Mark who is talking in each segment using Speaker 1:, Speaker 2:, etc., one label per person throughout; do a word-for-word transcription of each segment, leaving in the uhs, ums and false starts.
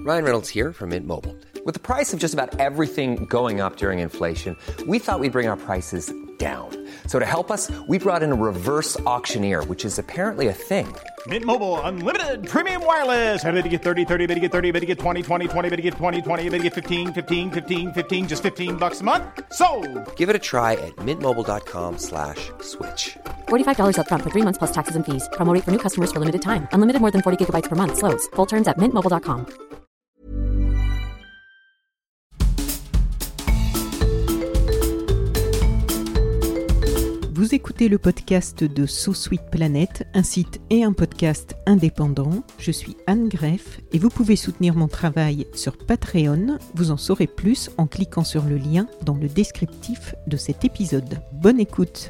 Speaker 1: Ryan Reynolds here from Mint Mobile. With the price of just about everything going up during inflation, we thought we'd bring our prices down. So to help us, we brought in a reverse auctioneer, which is apparently a thing.
Speaker 2: Mint Mobile Unlimited Premium Wireless. How to get thirty, thirty, how to get thirty, how to get twenty, twenty, twenty, how to get twenty, twenty, how to get fifteen, fifteen, fifteen, fifteen, just fifteen bucks a month? Sold!
Speaker 1: Give it a try at mintmobile.com slash switch.
Speaker 3: forty-five dollars up front for three months plus taxes and fees. Promo rate for new customers for limited time. Unlimited more than forty gigabytes per month. Slows full terms at mint mobile dot com.
Speaker 4: Vous écoutez le podcast de So Sweet Planet, un site et un podcast indépendant. Je suis Anne Greff et vous pouvez soutenir mon travail sur Patreon. Vous en saurez plus en cliquant sur le lien dans le descriptif de cet épisode. Bonne écoute!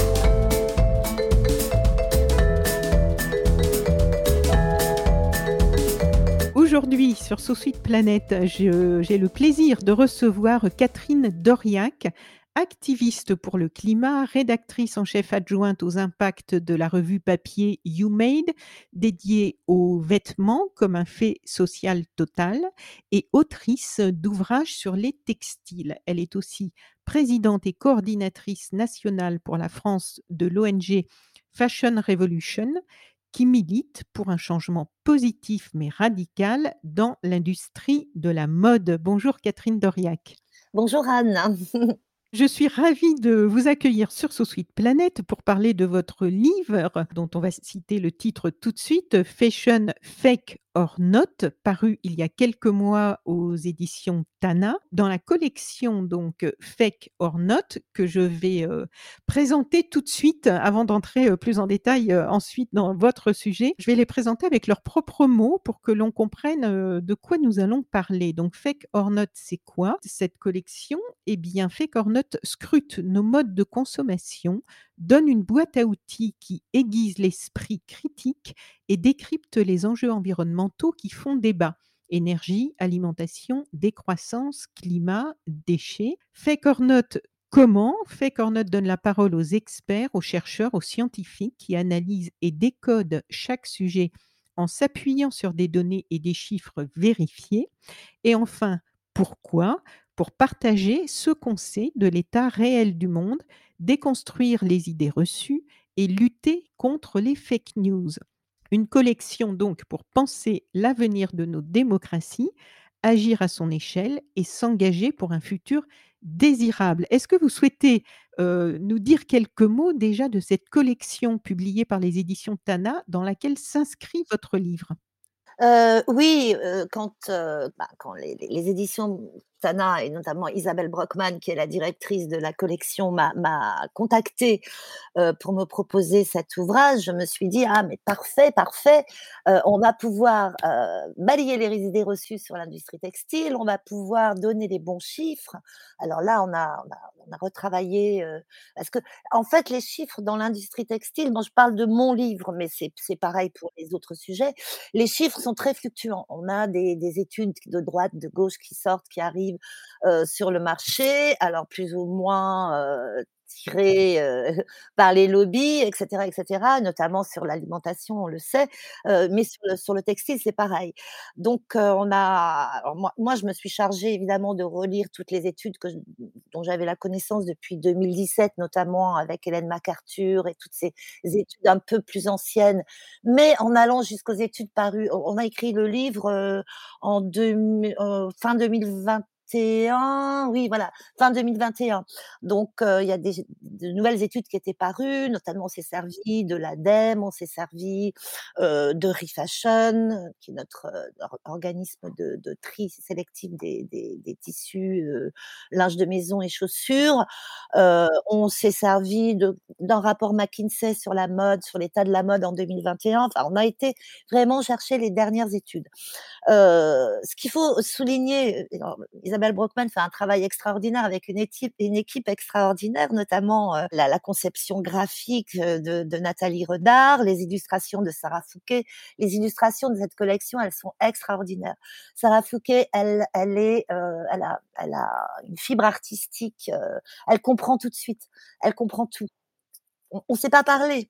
Speaker 4: Aujourd'hui, sur So Sweet Planet, je, j'ai le plaisir de recevoir Catherine Doriac, activiste pour le climat, rédactrice en chef adjointe aux impacts de la revue papier You Made, dédiée aux vêtements comme un fait social total, et autrice d'ouvrages sur les textiles. Elle est aussi présidente et coordinatrice nationale pour la France de l'O N G Fashion Revolution, qui milite pour un changement positif mais radical dans l'industrie de la mode. Bonjour Catherine Doriac.
Speaker 5: Bonjour Anne.
Speaker 4: Je suis ravie de vous accueillir sur So Sweet Planet pour parler de votre livre, dont on va citer le titre tout de suite, Fashion Fake or Not, paru il y a quelques mois aux éditions Tana, dans la collection donc Fake or Not, que je vais euh, présenter tout de suite, avant d'entrer euh, plus en détail euh, ensuite dans votre sujet. Je vais les présenter avec leurs propres mots pour que l'on comprenne euh, de quoi nous allons parler. Donc Fake or Not, c'est quoi cette collection? Eh bien, Fake or Not scrute nos modes de consommation, donne une boîte à outils qui aiguise l'esprit critique et décrypte les enjeux environnementaux qui font débat. Énergie, alimentation, décroissance, climat, déchets. Fake or Not, comment? Fake or Not donne la parole aux experts, aux chercheurs, aux scientifiques qui analysent et décodent chaque sujet en s'appuyant sur des données et des chiffres vérifiés. Et enfin, pourquoi? Pour partager ce qu'on sait de l'état réel du monde, déconstruire les idées reçues et lutter contre les fake news. Une collection donc pour penser l'avenir de nos démocraties, agir à son échelle et s'engager pour un futur désirable. Est-ce que vous souhaitez euh, nous dire quelques mots déjà de cette collection publiée par les éditions Tana dans laquelle s'inscrit votre livre ?
Speaker 5: Euh, oui, euh, quand, euh, bah, quand les, les, les éditions Tana et notamment Isabelle Brockman, qui est la directrice de la collection, m'a, m'a contactée euh, pour me proposer cet ouvrage, je me suis dit ah mais parfait, parfait, euh, on va pouvoir euh, balayer les idées reçues sur l'industrie textile, on va pouvoir donner les bons chiffres. Alors là, on a, on a, on a retravaillé euh, parce que en fait les chiffres dans l'industrie textile, bon, je parle de mon livre, mais c'est, c'est pareil pour les autres sujets. Les chiffres sont très fluctuants. On a des, des études de droite, de gauche qui sortent, qui arrivent euh, sur le marché, alors plus ou moins euh, tirées euh, par les lobbies, et cetera, et cetera, notamment sur l'alimentation, on le sait, euh, mais sur le, sur le textile, c'est pareil. Donc, euh, on a, alors moi, moi, je me suis chargée évidemment de relire toutes les études que je, dont j'avais la connaissance depuis deux mille dix-sept, notamment avec Hélène MacArthur et toutes ces études un peu plus anciennes, mais en allant jusqu'aux études parues. On a écrit le livre euh, en deux, euh, fin deux mille vingt et un, oui, voilà, fin deux mille vingt et un. Donc, euh, il y a des, de nouvelles études qui étaient parues, notamment on s'est servi de l'ADEME, on s'est servi euh, de Refashion, qui est notre euh, organisme de, de tri sélectif des, des, des tissus, euh, linge de maison et chaussures. Euh, on s'est servi de, d'un rapport McKinsey sur la mode, sur l'état de la mode en deux mille vingt et un. Enfin, on a été vraiment chercher les dernières études. Euh, ce qu'il faut souligner, Isabelle Brockman fait un travail extraordinaire avec une équipe, une équipe extraordinaire, notamment euh, la, la conception graphique de, de Nathalie Redard, les illustrations de Sarah Fouquet. Les illustrations de cette collection, elles sont extraordinaires. Sarah Fouquet, elle, elle est, euh, elle a, elle a une fibre artistique. Euh, elle comprend tout de suite. Elle comprend tout. On ne sait pas parler.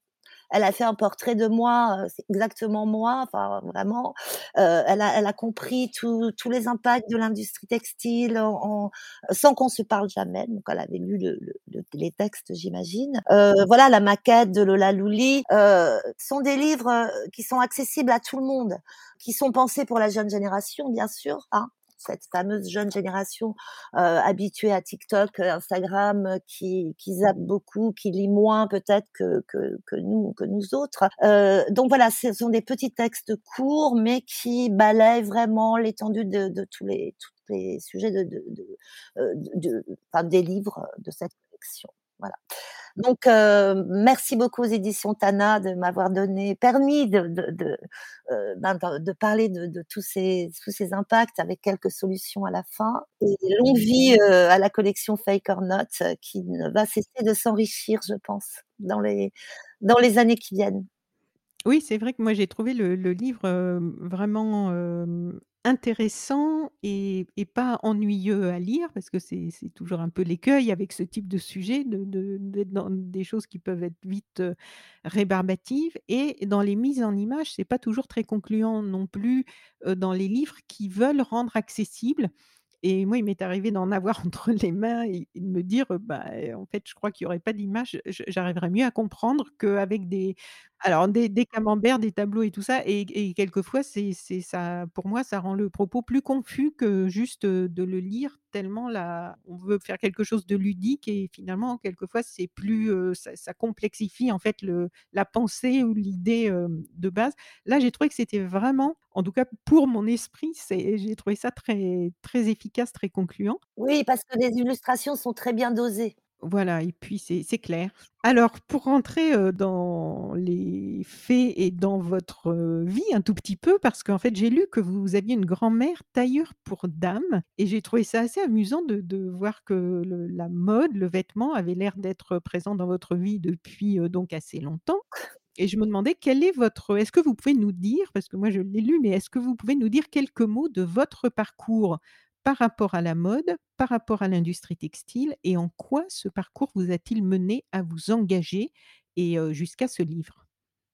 Speaker 5: elle a fait un portrait de moi, heu, c'est exactement moi, enfin vraiment. Heu, elle a elle a compris tous tous les impacts de l'industrie textile en en sans qu'on se parle jamais, donc elle avait lu le le le les textes, j'imagine. Heu, voilà, la maquette de Lola Louli, heu, sont des livres, heu, qui sont accessibles à tout le monde, qui sont pensés pour la jeune génération, bien sûr, hein, cette fameuse jeune génération, heu, habituée à TikTok, heu, Instagram, heu, qui qui zappe beaucoup, qui lit moins peut-être que que que nous que nous autres. Heu, donc voilà, ce sont des petits textes courts, mais qui balayent vraiment l'étendue de de tous les tous les sujets de de de, heu, de enfin des livres de cette collection. Voilà. Donc heu, merci beaucoup aux éditions Tana de m'avoir donné permis de de de, heu, ben, de de parler de de tous ces tous ces impacts avec quelques solutions à la fin et longue vie, heu, à la collection Fake or Not, heu, qui ne va cesser de s'enrichir, je pense, dans les dans les années qui viennent.
Speaker 4: Oui, c'est vrai que moi j'ai trouvé le le livre, hem, vraiment, hem, intéressant et et pas ennuyeux à lire parce que c'est c'est toujours un peu l'écueil avec ce type de sujet de de d'être dans des choses qui peuvent être vite, heu, rébarbatives et dans les mises en images, c'est pas toujours très concluant non plus, heu, dans les livres qui veulent rendre accessible et moi, il m'est arrivé d'en avoir entre les mains et et de me dire, heu: «Bah, heu, en fait, je crois qu'il y aurait pas d'image, je j'arriverais mieux à comprendre qu'avec des» alors des des camemberts, des tableaux et tout ça et et quelquefois c'est c'est ça pour moi, ça rend le propos plus confus que juste, heu, de le lire tellement la on veut faire quelque chose de ludique et finalement quelquefois c'est plus, heu, ça ça complexifie en fait le la pensée ou l'idée, hem, de base. Là, j'ai trouvé que c'était vraiment, en tout cas pour mon esprit, c'est j'ai trouvé ça très très efficace, très concluant.
Speaker 5: Oui, parce que les illustrations sont très bien dosées.
Speaker 4: Voilà et puis c'est c'est clair. Alors pour rentrer, heu, dans les faits et dans votre, heu, vie un tout petit peu, parce qu'en fait j'ai lu que vous aviez une grand-mère tailleur pour dames et j'ai trouvé ça assez amusant de de voir que le la mode, le vêtement avait l'air d'être présent dans votre vie depuis, heu, donc assez longtemps et je me demandais quel est votre est-ce que vous pouvez nous dire, parce que moi je l'ai lu, mais est-ce que vous pouvez nous dire quelques mots de votre parcours par rapport à la mode, par rapport à l'industrie textile et en quoi ce parcours vous a-t-il mené à vous engager et heu, jusqu'à ce livre?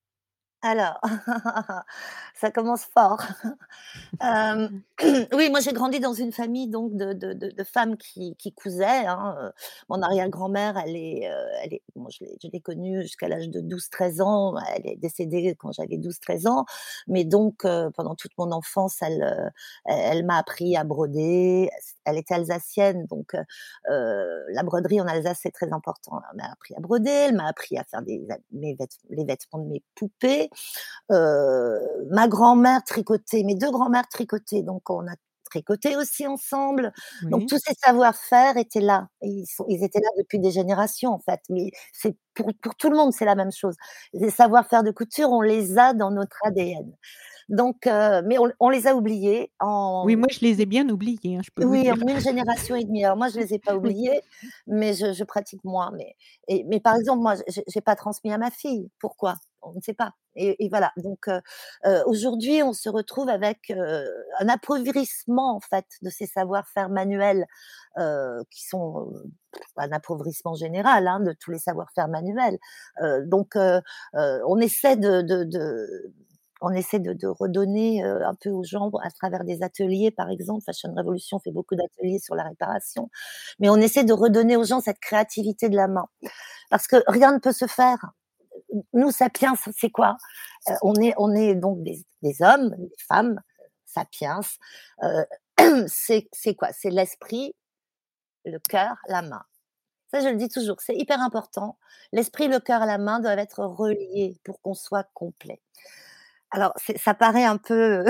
Speaker 5: Alors, ça commence fort. Hem, oui, moi j'ai grandi dans une famille donc de de de de femmes qui qui cousaient, hein, heu, mon arrière-grand-mère, elle est, heu, elle est moi je l'ai je l'ai connue jusqu'à l'âge de douze treize ans, elle est décédée quand j'avais douze treize ans, mais donc heu, pendant toute mon enfance, elle, heu, elle elle m'a appris à broder. Elle était alsacienne, donc heu heu, la broderie en Alsace, c'est très important. Elle m'a appris à broder, elle m'a appris à faire des mes vêt les vêtements de mes poupées. Heu, ma grand-mère tricotait, mes deux grands-mères tricotaient, donc on a tricoté aussi ensemble. Donc
Speaker 4: Oui.
Speaker 5: tous ces savoir-faire étaient là et ils sont ils étaient là depuis des générations, en fait, mais c'est pour pour tout le monde, c'est la même chose. Les savoir-faire de couture, on les a dans notre A D N. Donc heu, mais on on les a oubliés
Speaker 4: Oui,
Speaker 5: en
Speaker 4: moi je les ai bien oubliés, hein, je peux vous
Speaker 5: oui, en
Speaker 4: dire.
Speaker 5: une génération et demie. Alors moi, je les ai pas
Speaker 4: Oui.
Speaker 5: oubliés, mais je je pratique moins. Mais et mais par exemple, moi, j'ai j'ai pas transmis à ma fille. Pourquoi? On ne sait pas. Et et voilà. Donc heu heu, aujourd'hui, on se retrouve avec, heu, un appauvrissement, en fait, de ces savoir-faire manuels, heu, qui sont, heu, un appauvrissement général, hein, de tous les savoir-faire manuels. Heu, donc heu heu, on essaie de de de on essaie de de redonner, heu, un peu aux gens à travers des ateliers, par exemple. Fashion Revolution fait beaucoup d'ateliers sur la réparation, mais on essaie de redonner aux gens cette créativité de la main. Parce que rien ne peut se faire. Nous, sapiens, c'est quoi? Heu, on est on est donc des des hommes, des femmes, sapiens, heu, c'est c'est quoi? C'est l'esprit, le cœur, la main. Ça, je le dis toujours, c'est hyper important. L'esprit, le cœur et la main doivent être reliés pour qu'on soit complet. Alors c'est ça paraît un peu,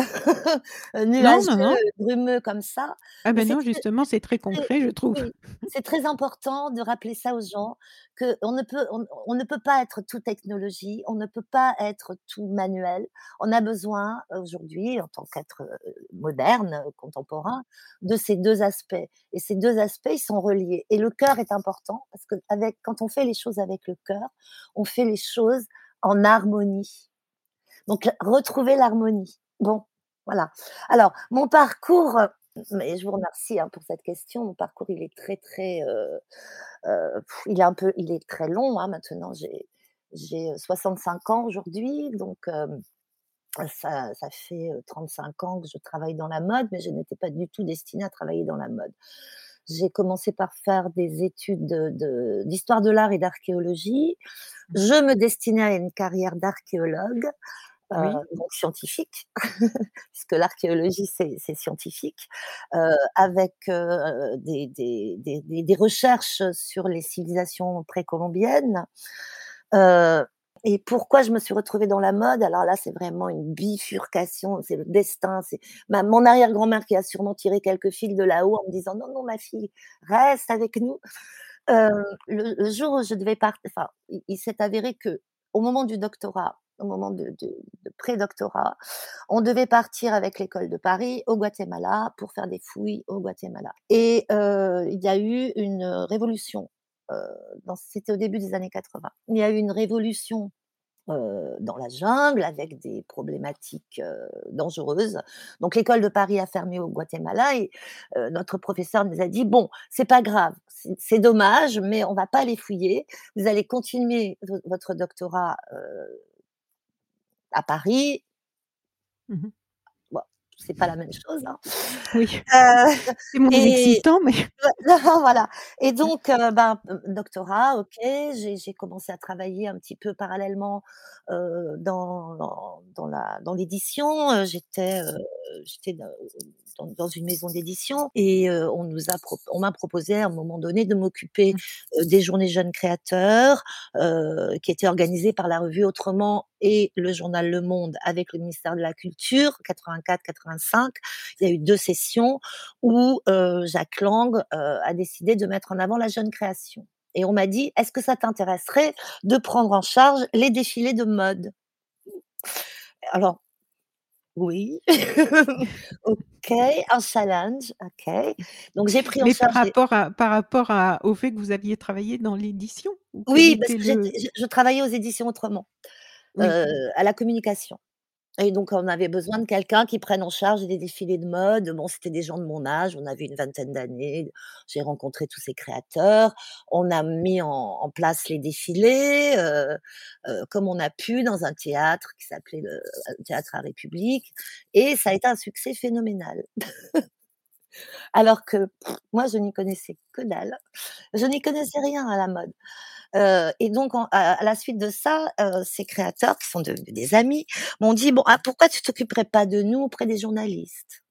Speaker 4: Non,
Speaker 5: nuageux,
Speaker 4: non, non.
Speaker 5: brumeux comme ça,
Speaker 4: Ah
Speaker 5: mais
Speaker 4: ben
Speaker 5: c'est
Speaker 4: non,
Speaker 5: très
Speaker 4: justement, c'est très
Speaker 5: c'est
Speaker 4: concret, je trouve.
Speaker 5: oui, c'est très important de rappeler ça aux gens, qu'on ne peut on on ne peut pas être tout technologie, on ne peut pas être tout manuel. On a besoin aujourd'hui, en tant qu'être, heu, moderne, heu, contemporain, de ces deux aspects et ces deux aspects, ils sont reliés et le cœur est important parce qu'avec quand on fait les choses avec le cœur, on fait les choses en harmonie. Donc retrouver l'harmonie. Bon, voilà. Alors mon parcours, heu, mais je vous remercie, hein, pour cette question. Mon parcours, il est très, très, heu heu, il est un peu il est très long, hein, maintenant. J'ai j'ai, heu, soixante-cinq ans aujourd'hui, donc hem, ça ça fait, heu, trente-cinq ans que je travaille dans la mode, mais je n'étais pas du tout destinée à travailler dans la mode. J'ai commencé par faire des études de de d'histoire de l'art et d'archéologie.
Speaker 4: Mmh.
Speaker 5: Je me destinais à une carrière d'archéologue, heu,
Speaker 4: Oui.
Speaker 5: donc scientifique, puisque l'archéologie c'est c'est scientifique, heu, avec, heu, des des des des des recherches sur les civilisations précolombiennes. Heu et pourquoi je me suis retrouvée dans la mode? Alors là, c'est vraiment une bifurcation, c'est le destin, c'est ma mon arrière-grand-mère qui a sûrement tiré quelques fils de là-haut en me disant: «Non, non ma fille, reste avec nous». Heu, le le jour où je devais part enfin, il il s'est avéré qu'au moment du doctorat, au moment de de de pré-doctorat, on devait partir avec l'école de Paris au Guatemala pour faire des fouilles au Guatemala et heu, il y a eu une, heu, révolution, heu, dans c'était au début des années quatre-vingts. Il y a eu une révolution, heu, dans la jungle avec des problématiques, heu, dangereuses. Donc l'école de Paris a fermé au Guatemala et heu, notre professeur nous a dit: «Bon, c'est pas grave, c'est c'est dommage, mais on va pas aller fouiller. Vous allez continuer vo votre doctorat, heu, à Paris».
Speaker 4: Mmh mh.
Speaker 5: Bon, c'est pas la même chose, hein.
Speaker 4: Oui,
Speaker 5: Heu
Speaker 4: c'est moins
Speaker 5: et
Speaker 4: excitant, mais
Speaker 5: voilà et donc heu, ben, heu, doctorat, OK, j'ai j'ai commencé à travailler un petit peu parallèlement, heu, dans dans dans la dans l'édition, heu, j'étais, heu, j'étais dans dans dans une maison d'édition et heu, on nous a pro on m'a proposé à un moment donné de m'occuper,
Speaker 4: mmh,
Speaker 5: heu, des journées jeunes créateurs, heu, qui étaient organisées par la revue Autrement et le journal Le Monde avec le ministère de la Culture, quatre-vingt-quatre quatre-vingt-cinq. Il y a eu deux sessions où, heu, Jacques Lang, heu, a décidé de mettre en avant la jeune création et on m'a dit: «Est-ce que ça t'intéresserait de prendre en charge les défilés de mode?» Alors oui, OK, un challenge, OK. Donc j'ai pris en
Speaker 4: mais par
Speaker 5: charge les
Speaker 4: rapport à par rapport à au fait que vous aviez travaillé dans l'édition? Ou quel
Speaker 5: oui, parce
Speaker 4: était
Speaker 5: que
Speaker 4: le
Speaker 5: j'étais je je travaillais aux éditions Autrement,
Speaker 4: oui,
Speaker 5: heu, à la communication. Et donc on avait besoin de quelqu'un qui prenne en charge des défilés de mode. Bon, c'était des gens de mon âge, on avait une vingtaine d'années. J'ai rencontré tous ces créateurs. On a mis en en place les défilés, heu heu, comme on a pu dans un théâtre qui s'appelait le, heu, Théâtre à République et ça a été un succès phénoménal. Alors que pff, moi je n'y connaissais que dalle. Je n'y connaissais rien à la mode. Heu et donc en à à la suite de ça, heu, ces créateurs qui sont devenus des amis m'ont dit: «Bon, ah, pourquoi tu t'occuperais pas de nous auprès des journalistes?»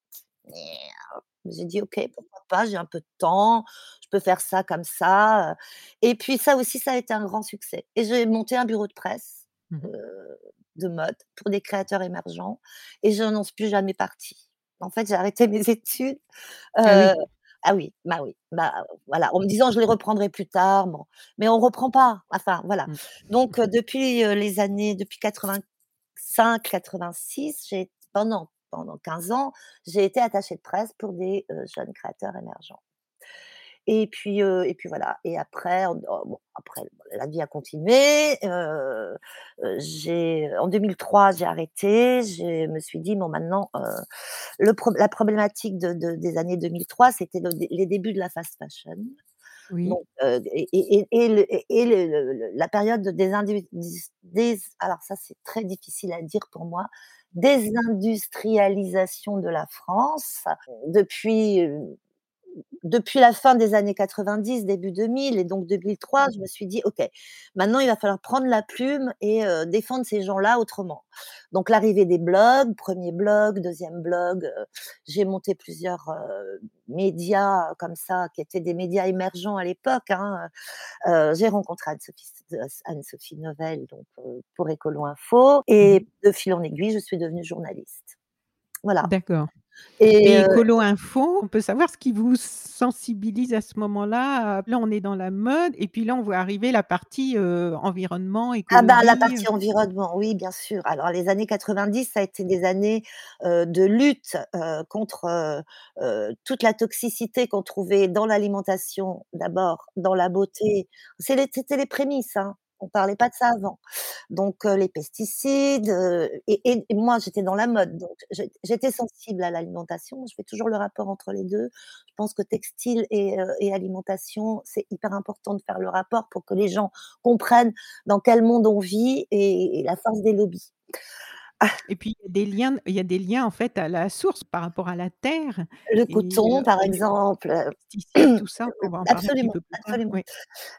Speaker 5: J'ai dit: «OK, pourquoi pas, j'ai un peu de temps, je peux faire ça comme ça», heu et puis ça aussi, ça a été un grand succès et j'ai monté un bureau de presse,
Speaker 4: mmh mh.
Speaker 5: heu, de mode pour des créateurs émergents et je n'en suis plus jamais partie. En fait, j'ai arrêté mes études,
Speaker 4: Ah
Speaker 5: heu
Speaker 4: oui.
Speaker 5: ah oui, bah oui, bah, voilà, en me disant: «Je les reprendrai plus tard», bon, mais on reprend pas, enfin voilà.
Speaker 4: Mmh.
Speaker 5: Donc heu, depuis, heu, les années depuis quatre-vingt-cinq quatre-vingt-six, j'ai pendant pendant quinze ans, j'ai été attachée de presse pour des, heu, jeunes créateurs émergents et puis, heu et puis voilà et après on oh bon, après la vie a continué, heu heu, j'ai en deux mille trois, j'ai arrêté, je me suis dit: «Bon maintenant, heu» le prob la problématique de de des années deux mille trois, c'était le dé les débuts de la fast fashion.
Speaker 4: Oui.
Speaker 5: Donc heu et et et et le et et le le le la période de désindu dis dés alors ça, c'est très difficile à dire pour moi, désindustrialisation de la France. Depuis, heu depuis la fin des années quatre-vingt-dix, début deux mille et donc deux mille trois, je me suis dit: «OK, maintenant il va falloir prendre la plume et heu, défendre ces gens-là autrement». Donc l'arrivée des blogs, premier blog, deuxième blog, heu, j'ai monté plusieurs, heu, médias comme ça, qui étaient des médias émergents à l'époque, hein, heu j'ai rencontré Anne-Sophie s Anne-Sophie Novelle donc heu, pour Écolo Info
Speaker 4: Mmh mh.
Speaker 5: et de fil en aiguille, je suis devenue journaliste. Voilà
Speaker 4: D'accord.
Speaker 5: et
Speaker 4: Et
Speaker 5: heu
Speaker 4: Écolo Info, on peut savoir ce qui vous sensibilise à ce moment-là? Heu, là, on est dans la mode et puis là, on voit arriver la partie, heu, environnement,
Speaker 5: Ah bah, la
Speaker 4: écologie, heu.
Speaker 5: partie environnement, oui, bien sûr. Alors les années quatre-vingt-dix, ça a été des années, heu, de lutte, heu, contre, heu heu, toute la toxicité qu'on trouvait dans l'alimentation, d'abord, dans la beauté. C'est les c'était les prémices, hein. On parlait pas de ça avant. Donc heu, les pesticides, heu et et et moi j'étais dans la mode, donc j'ét j'étais sensible à l'alimentation. Je fais toujours le rapport entre les deux. Je pense que textile et heu et alimentation, c'est hyper important de faire le rapport pour que les gens comprennent dans quel monde on vit et et la force des lobbies.
Speaker 4: Et puis il y a des liens il y a des liens en fait à la source par rapport à la terre
Speaker 5: Le
Speaker 4: et
Speaker 5: coton
Speaker 4: heu,
Speaker 5: par
Speaker 4: les
Speaker 5: exemple,
Speaker 4: pesticides, tout ça, on va en parler un petit
Speaker 5: absolument,
Speaker 4: peu plus tard,
Speaker 5: absolument.
Speaker 4: oui.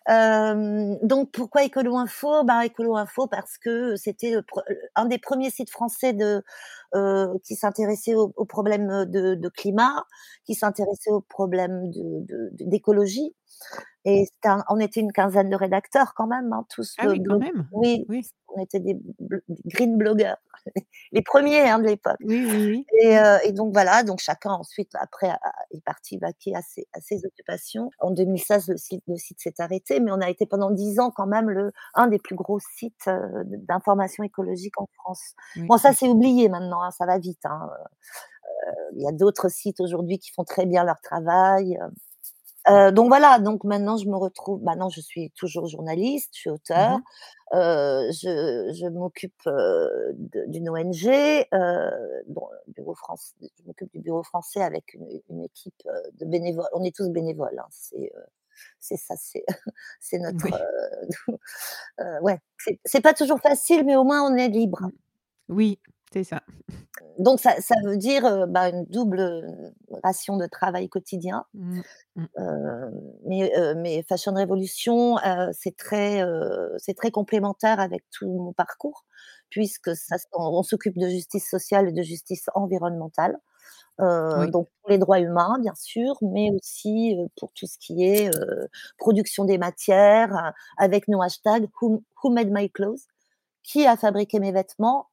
Speaker 5: Hem, donc pourquoi Écolo Info? Bah, Écolo Info parce que c'était le pre heu, un des premiers sites français de heu, qui s'intéressait aux aux problèmes, de de climat, qui s'intéressait aux problèmes de de d'écologie et c'était un on était une quinzaine de rédacteurs quand même, hein, tous,
Speaker 4: Ah
Speaker 5: heu,
Speaker 4: oui, quand
Speaker 5: blo
Speaker 4: même.
Speaker 5: oui,
Speaker 4: Oui.
Speaker 5: on était des bl des green blogueurs, les premiers, hein, de l'époque.
Speaker 4: Oui, oui, oui.
Speaker 5: Et
Speaker 4: Mmh.
Speaker 5: heu et donc voilà, donc chacun ensuite après a a est parti vaquer à ses à ses occupations. En deux mille seize, le site le site s'est arrêté, mais on a été pendant dix ans quand même le un des plus gros sites, heu, d d'information écologique en France.
Speaker 4: Oui.
Speaker 5: Bon ça c'est oublié maintenant, hein, ça va vite, hein, heu, il y a d'autres sites aujourd'hui qui font très bien leur travail, heu Heu, donc voilà, donc maintenant je me retrouve maintenant je suis toujours journaliste, je suis
Speaker 4: Mmh
Speaker 5: auteure,
Speaker 4: mh.
Speaker 5: heu, je je m'occupe, heu, de d'une O N G, heu, dont le bureau France je m'occupe du bureau français avec une une équipe, heu, de bénévoles. On est tous bénévoles, hein, c'est, heu, c'est ça, c'est c'est notre,
Speaker 4: Oui.
Speaker 5: heu, heu, ouais, c'est c'est pas toujours facile, mais au moins on est libre.
Speaker 4: Mmh. Oui, c'est ça.
Speaker 5: Donc ça ça veut dire, heu, bah, une double, heu, ration de travail quotidien.
Speaker 4: Mmh. Mmh.
Speaker 5: Heu, mais heu, mais Fashion Révolution, heu, c'est très, heu, c'est très complémentaire avec tout mon parcours puisque ça s on on s'occupe de justice sociale et de justice environnementale, heu,
Speaker 4: Oui.
Speaker 5: donc pour les droits humains bien sûr, mais aussi, heu, pour tout ce qui est, heu, production des matières, heu, avec nos hashtags Who Who made my clothes? Qui a fabriqué mes vêtements?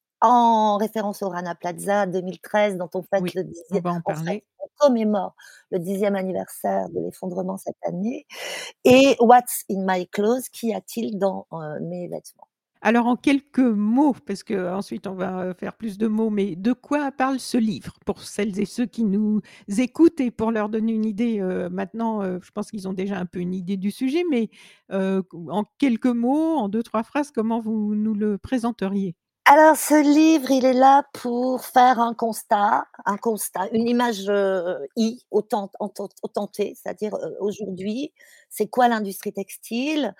Speaker 5: En référence au Rana Plaza deux mille treize dont on fête
Speaker 4: Oui,
Speaker 5: le
Speaker 4: on
Speaker 5: dixième
Speaker 4: va en
Speaker 5: on fête,
Speaker 4: parler.
Speaker 5: on commémore le dixième anniversaire de l'effondrement cette année et What's in my clothes? Qu'y a-t-il dans, heu, mes vêtements?
Speaker 4: Alors en quelques mots, parce qu'ensuite on va, heu, faire plus de mots, mais de quoi parle ce livre? Pour celles et ceux qui nous écoutent et pour leur donner une idée, heu, maintenant, heu, je pense qu'ils ont déjà un peu une idée du sujet, mais, heu, en quelques mots, en deux trois phrases, comment vous nous le présenteriez?
Speaker 5: Alors ce livre, il est là pour faire un constat un constat, une image, heu, I autant autant autantée, c'est-à-dire, heu, aujourd'hui, c'est quoi l'industrie textile?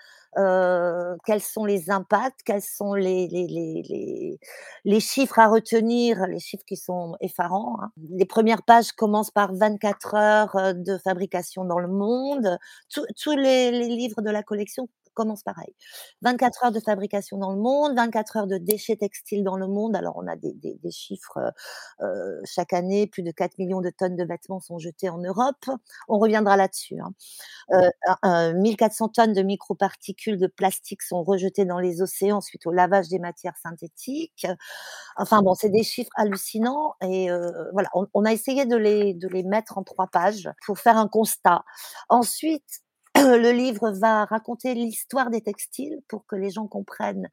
Speaker 5: Heu, quels sont les impacts? Quels sont les les les les les chiffres à retenir? Les chiffres qui sont effarants, hein. Les premières pages commencent par vingt-quatre heures, heu, de fabrication dans le monde. Tous tous les les livres de la collection commencent pareil. vingt-quatre heures de fabrication dans le monde, vingt-quatre heures de déchets textiles dans le monde. Alors on a des des des chiffres, heu heu, chaque année, plus de quatre millions de tonnes de vêtements sont jetées en Europe. On reviendra là-dessus, hein. Heu, un, heu, mille quatre cents tonnes de microparticules de plastique sont rejetées dans les océans suite au lavage des matières synthétiques. Enfin bon, c'est des chiffres hallucinants et heu, voilà, on on a essayé de les de les mettre en trois pages pour faire un constat. Ensuite, le livre va raconter l'histoire des textiles pour que les gens comprennent,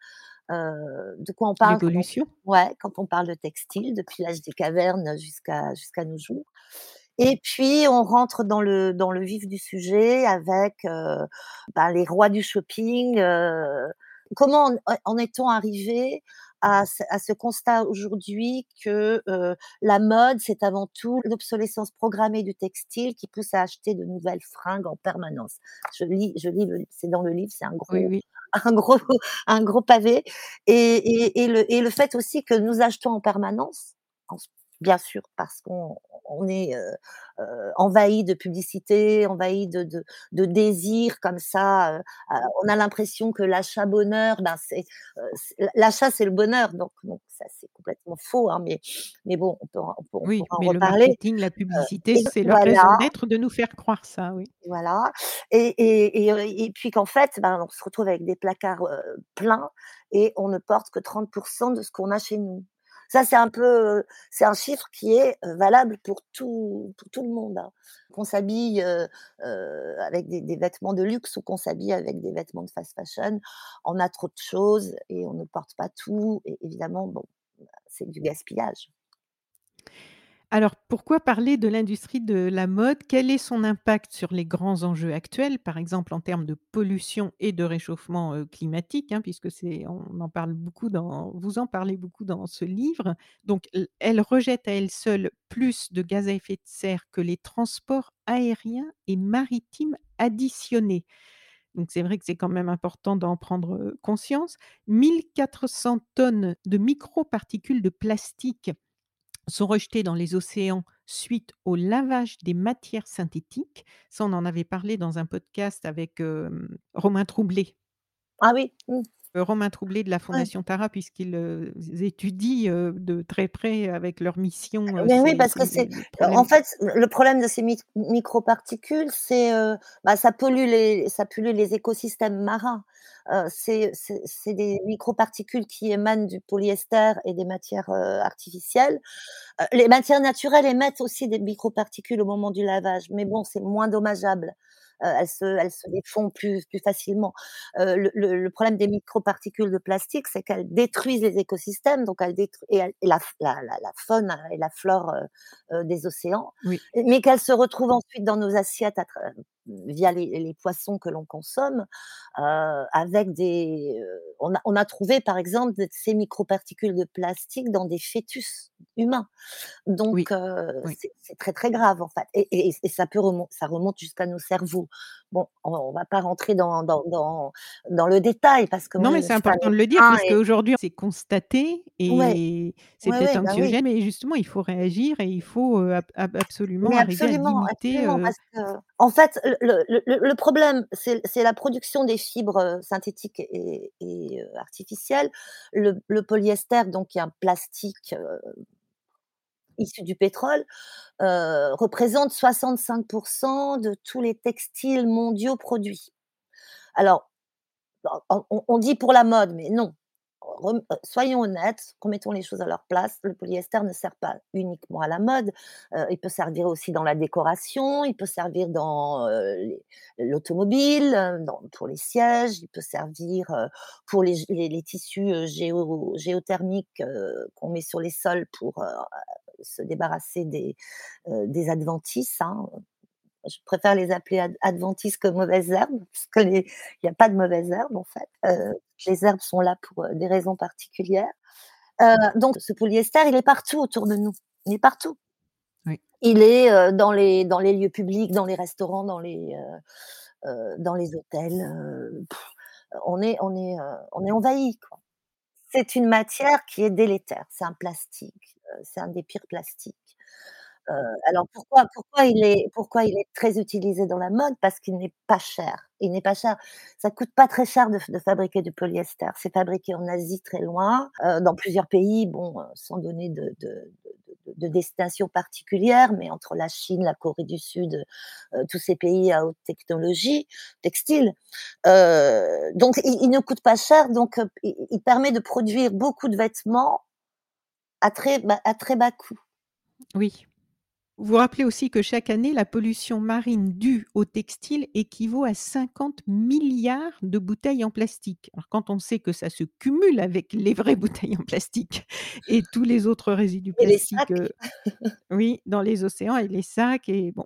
Speaker 5: heu, de quoi on parle quand on
Speaker 4: L'évolution?
Speaker 5: ouais, quand on parle de textile depuis l'âge des cavernes jusqu'à jusqu'à nos jours. Et puis on rentre dans le dans le vif du sujet avec, heu, bah, les rois du shopping, heu, comment en en est-on arrivé à ce à ce constat aujourd'hui que, heu, la mode, c'est avant tout l'obsolescence programmée du textile qui pousse à acheter de nouvelles fringues en permanence. Je lis je lis le c'est dans le livre, c'est un
Speaker 4: Oui,
Speaker 5: gros
Speaker 4: oui.
Speaker 5: un gros un gros pavé et et et le et le fait aussi que nous achetons en permanence, en s bien sûr parce qu'on on est, heu heu, envahi de publicité, envahi de de de désirs comme ça, heu, heu, on a l'impression que l'achat bonheur, ben, c'est, heu, c'est l'achat c'est le bonheur donc bon, ça c'est complètement faux, hein, mais mais bon, on peut en on peut on
Speaker 4: Oui,
Speaker 5: pourra en
Speaker 4: mais le
Speaker 5: reparler.
Speaker 4: marketing, la
Speaker 5: Heu,
Speaker 4: publicité,
Speaker 5: ex
Speaker 4: c'est leur raison
Speaker 5: voilà.
Speaker 4: d'être de nous faire croire ça, oui.
Speaker 5: Voilà et et et heu et puis qu'en fait, ben, on se retrouve avec des placards, heu, pleins et on ne porte que trente de ce qu'on a chez nous. Ça, c'est un peu, heu, c'est un chiffre qui est, heu, valable pour tout pour tout le monde, hein. Qu'on s'habille, heu heu, avec des des vêtements de luxe ou qu'on s'habille avec des vêtements de fast fashion, on a trop de choses et on ne porte pas tout et évidemment, bon, bah, c'est du gaspillage.
Speaker 4: Alors, pourquoi parler de l'industrie de la mode? Quel est son impact sur les grands enjeux actuels, par exemple en termes de pollution et de réchauffement, heu, climatique, hein, puisque c'est on en parle beaucoup dans vous en parlez beaucoup dans ce livre. Donc l elle rejette à elle seule plus de gaz à effet de serre que les transports aériens et maritimes additionnés. Donc c'est vrai que c'est quand même important d'en prendre, heu, conscience. mille quatre cents tonnes de microparticules de plastique sont rejetés dans les océans suite au lavage des matières synthétiques. Ça, on en avait parlé dans un podcast avec, hem, Romain Troublé.
Speaker 5: Ah oui, mmh,
Speaker 4: Heu, Romain Troublé de la
Speaker 5: ouais.
Speaker 4: Fondation Tara puisqu'ils, heu, étudient, heu, de très près avec leur mission, heu,
Speaker 5: Mais oui,
Speaker 4: ces
Speaker 5: parce que
Speaker 4: ces
Speaker 5: c'est
Speaker 4: les
Speaker 5: en
Speaker 4: problèmes.
Speaker 5: fait, le problème de ces mic microparticules, c'est, heu, bah, ça pollue les ça pollue les écosystèmes marins. Heu, c'est c'est c'est des microparticules qui émanent du polyester et des matières, heu, artificielles. Heu, les matières naturelles émettent aussi des microparticules au moment du lavage, mais bon, c'est moins dommageable. Heu, elles se elles se défont plus plus facilement. Heu, le le le problème des microparticules de plastique, c'est qu'elles détruisent les écosystèmes, donc elles détru et elles et la f la la la faune et la flore, heu heu, des océans,
Speaker 4: Oui,
Speaker 5: mais qu'elles se retrouvent ensuite dans nos assiettes à tra via les les poissons que l'on consomme, heu, avec des, heu on a on a trouvé par exemple de ces microparticules de plastique dans des fœtus humains.
Speaker 4: oui,
Speaker 5: Donc heu,
Speaker 4: oui.
Speaker 5: c'est c'est très, très grave en fait et et et ça peut remon ça remonte jusqu'à nos cerveaux. Bon, on on va pas rentrer dans dans dans dans le détail parce que
Speaker 4: Non,
Speaker 5: moi
Speaker 4: mais
Speaker 5: je
Speaker 4: c'est
Speaker 5: suis pas
Speaker 4: important de le dire
Speaker 5: médecin et
Speaker 4: puisqu'aujourd'hui c'est constaté
Speaker 5: ouais,
Speaker 4: et c'est
Speaker 5: ouais,
Speaker 4: peut-être
Speaker 5: ouais, bah oui.
Speaker 4: anxiogène, mais justement il faut réagir et il faut, heu, ab ab absolument
Speaker 5: Mais
Speaker 4: arriver à
Speaker 5: absolument,
Speaker 4: limiter,
Speaker 5: absolument
Speaker 4: heu
Speaker 5: parce que en fait le le le le problème c'est c'est la production des fibres, heu, synthétiques et et heu, artificielles. Le le polyester donc qui est un plastique, heu, issu du pétrole, heu, représente soixante-cinq de tous les textiles mondiaux produits. Alors, on on on dit pour la mode, mais non. Rem heu, soyons honnêtes, remettons les choses à leur place. Le polyester ne sert pas uniquement à la mode, heu, il peut servir aussi dans la décoration, il peut servir dans, heu, les l'automobile, heu, dans pour les sièges, il peut servir, heu, pour les les les tissus, heu, géo géothermiques, heu, qu'on met sur les sols pour, heu, se débarrasser des, heu, des adventices, hein. Je préfère les appeler ad adventices que mauvaises herbes, parce que les il y a pas de mauvaises herbes en fait. Heu, les herbes sont là pour, heu, des raisons particulières. Heu, donc ce polyester, il est partout autour de nous. Il est partout.
Speaker 4: oui,
Speaker 5: Il est, heu, dans les dans les lieux publics, dans les restaurants, dans les, heu heu, dans les hôtels, heu, on est on est, heu, on est envahi, quoi. C'est une matière qui est délétère. C'est un plastique, heu, c'est un des pires plastiques. Heu, alors pourquoi pourquoi il est pourquoi il est très utilisé dans la mode? Parce qu'il n'est pas cher. Il n'est pas cher. Ça coûte pas très cher de f de fabriquer du polyester. C'est fabriqué en Asie très loin, heu, dans plusieurs pays, bon, heu, sans donner de de de de de destination particulière, mais entre la Chine, la Corée du Sud, heu, tous ces pays à haute technologie textile. Heu, donc il il ne coûte pas cher, donc heu, il il permet de produire beaucoup de vêtements à très bas à très bas coût.
Speaker 4: oui. Vous vous rappelez aussi que chaque année, la pollution marine due au textile équivaut à cinquante milliards de bouteilles en plastique. Alors quand on sait que ça se cumule avec les vraies bouteilles en plastique et tous les autres résidus
Speaker 5: Et les
Speaker 4: plastiques,
Speaker 5: sacs.
Speaker 4: heu, oui, dans les océans et les sacs et bon.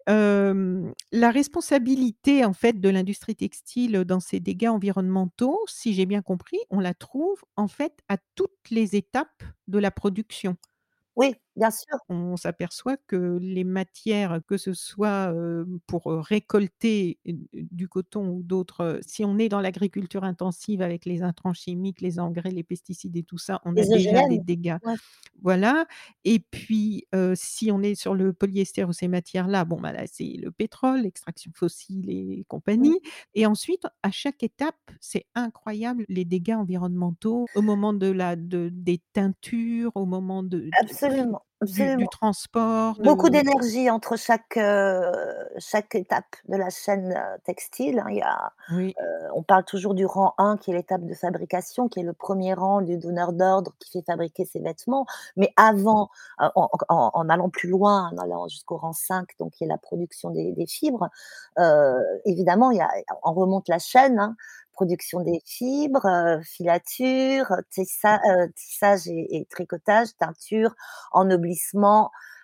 Speaker 4: Hem, la responsabilité en fait de l'industrie textile dans ces dégâts environnementaux, si j'ai bien compris, on la trouve en fait à toutes les étapes de la production.
Speaker 5: Oui, bien sûr.
Speaker 4: On s'aperçoit que les matières, que ce soit, heu, pour, heu, récolter d du coton ou d'autres, heu, si on est dans l'agriculture intensive avec les intrants chimiques, les engrais, les pesticides et tout ça, on a
Speaker 5: Les
Speaker 4: déjà des
Speaker 5: O G M.
Speaker 4: dégâts.
Speaker 5: Ouais.
Speaker 4: Voilà et puis, heu, si on est sur le polyester ou ces matières-là, bon, bah, là, c'est le pétrole, l'extraction fossile et
Speaker 5: Mmh.
Speaker 4: compagnie et ensuite, à chaque étape, c'est incroyable les dégâts environnementaux au moment de la de des teintures, au moment de de
Speaker 5: Absolument,
Speaker 4: du du
Speaker 5: absolument.
Speaker 4: transport,
Speaker 5: Beaucoup
Speaker 4: de
Speaker 5: d'énergie entre chaque, heu, chaque étape de la chaîne, heu, textile, hein. Il y a,
Speaker 4: oui,
Speaker 5: heu, on parle toujours du rang un qui est l'étape de fabrication, qui est le premier rang du donneur d'ordre qui fait fabriquer ses vêtements. Mais avant, heu, en en en allant plus loin, en allant jusqu'au rang cinq, donc qui est la production des des fibres, heu, évidemment, il y a on remonte la chaîne, hein. Production des fibres, heu, filature, tissa heu, tissage et et tricotage, teinture, ennoblissement,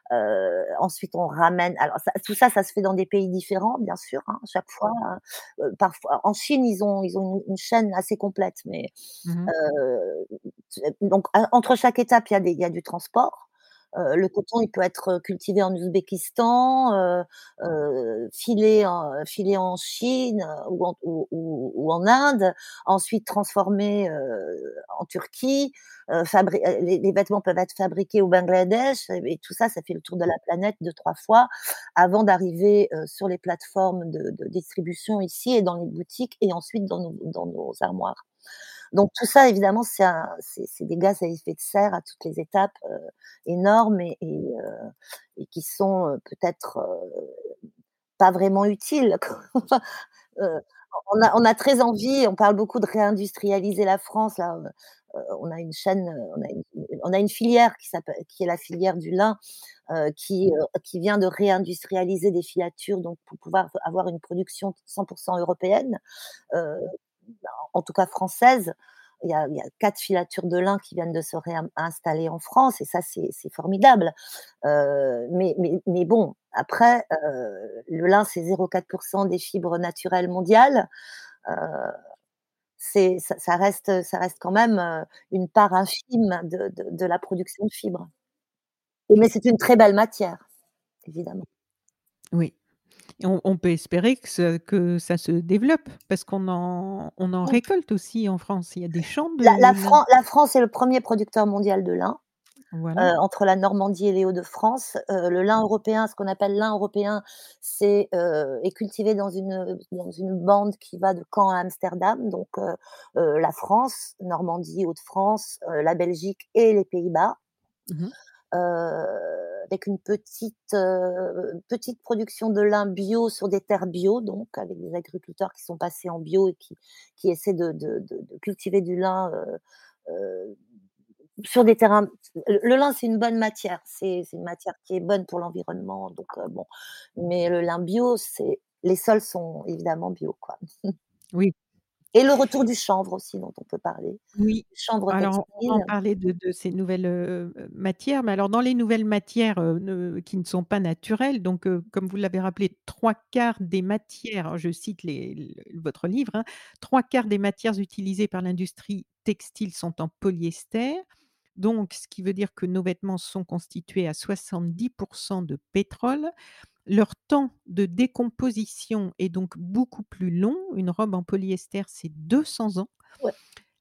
Speaker 5: Heu, ensuite on ramène alors ça tout ça, ça se fait dans des pays différents bien sûr, hein, chaque fois, hein. Heu, parfois en Chine, ils ont ils ont une une chaîne assez complète, mais
Speaker 4: Mmh.
Speaker 5: heu, t donc a entre chaque étape, il y a des il y a du transport. Heu, le coton, il peut être cultivé en Ouzbékistan, heu heu, filé en filé en Chine, heu, ou en ou ou ou en Inde, ensuite transformé, heu, en Turquie, heu, fabri heu, les les vêtements peuvent être fabriqués au Bangladesh et et tout ça, ça fait le tour de la planète deux trois fois avant d'arriver, heu, sur les plateformes de de distribution ici et dans les boutiques et ensuite dans nos dans nos armoires. Donc tout ça évidemment c'est un c'est c'est des gaz à effet de serre à toutes les étapes, heu, énormes et et heu et qui sont, heu, peut-être, heu, pas vraiment utiles quoi. Enfin, heu, on a on a très envie, on parle beaucoup de réindustrialiser la France là, heu heu, on a une chaîne, heu, on a une on a une filière qui s'appelle qui est la filière du lin, heu, qui, heu, qui vient de réindustrialiser des filatures donc pour pouvoir avoir une production cent pour cent européenne, heu, en tout cas française. Il y a il y a quatre filatures de lin qui viennent de se réinstaller en France et ça c'est c'est formidable. Heu, mais mais mais bon, après, heu, le lin c'est zéro virgule quatre des fibres naturelles mondiales. Heu, c'est ça ça reste, ça reste quand même, heu, une part infime de de de la production de fibres. Et mais c'est une très belle matière, évidemment.
Speaker 4: Oui. Et on on peut espérer que ce que ça se développe parce qu'on en on en
Speaker 5: Mmh.
Speaker 4: récolte aussi en France. Il y a des champs
Speaker 5: La
Speaker 4: de
Speaker 5: la
Speaker 4: lin.
Speaker 5: Fran la France est le premier producteur mondial de lin.
Speaker 4: Voilà.
Speaker 5: Heu, entre la Normandie et les Hauts-de-France, heu, le lin européen, ce qu'on appelle lin européen, c'est, heu, est cultivé dans une, dans une bande qui va de Caen à Amsterdam, donc heu heu, la France, Normandie, Hauts-de-France, heu, la Belgique et les Pays-Bas.
Speaker 4: Mmh mh.
Speaker 5: Heu, avec une petite, heu, petite production de lin bio sur des terres bio, donc avec des agriculteurs qui sont passés en bio et qui qui essaient de de de de cultiver du lin, heu heu, sur des terrains. Le le lin, c'est une bonne matière, c'est c'est une matière qui est bonne pour l'environnement, donc heu, bon. Mais le lin bio, c'est les sols sont évidemment bio, quoi.
Speaker 4: Oui.
Speaker 5: Et le retour du chanvre aussi, dont on peut parler.
Speaker 4: Oui.
Speaker 5: Chanvre
Speaker 4: Alors, on
Speaker 5: textile.
Speaker 4: en parlait de de ces nouvelles, heu heu, matières, mais alors dans les nouvelles matières, heu, ne qui ne sont pas naturelles, donc heu, comme vous l'avez rappelé, trois quarts des matières, alors je cite les l votre livre, hein: trois quarts des matières utilisées par l'industrie textile sont en polyester, donc ce qui veut dire que nos vêtements sont constitués à soixante-dix de pétrole. Leur temps de décomposition est donc beaucoup plus long. Une robe en polyester, c'est deux cents ans.
Speaker 5: Ouais.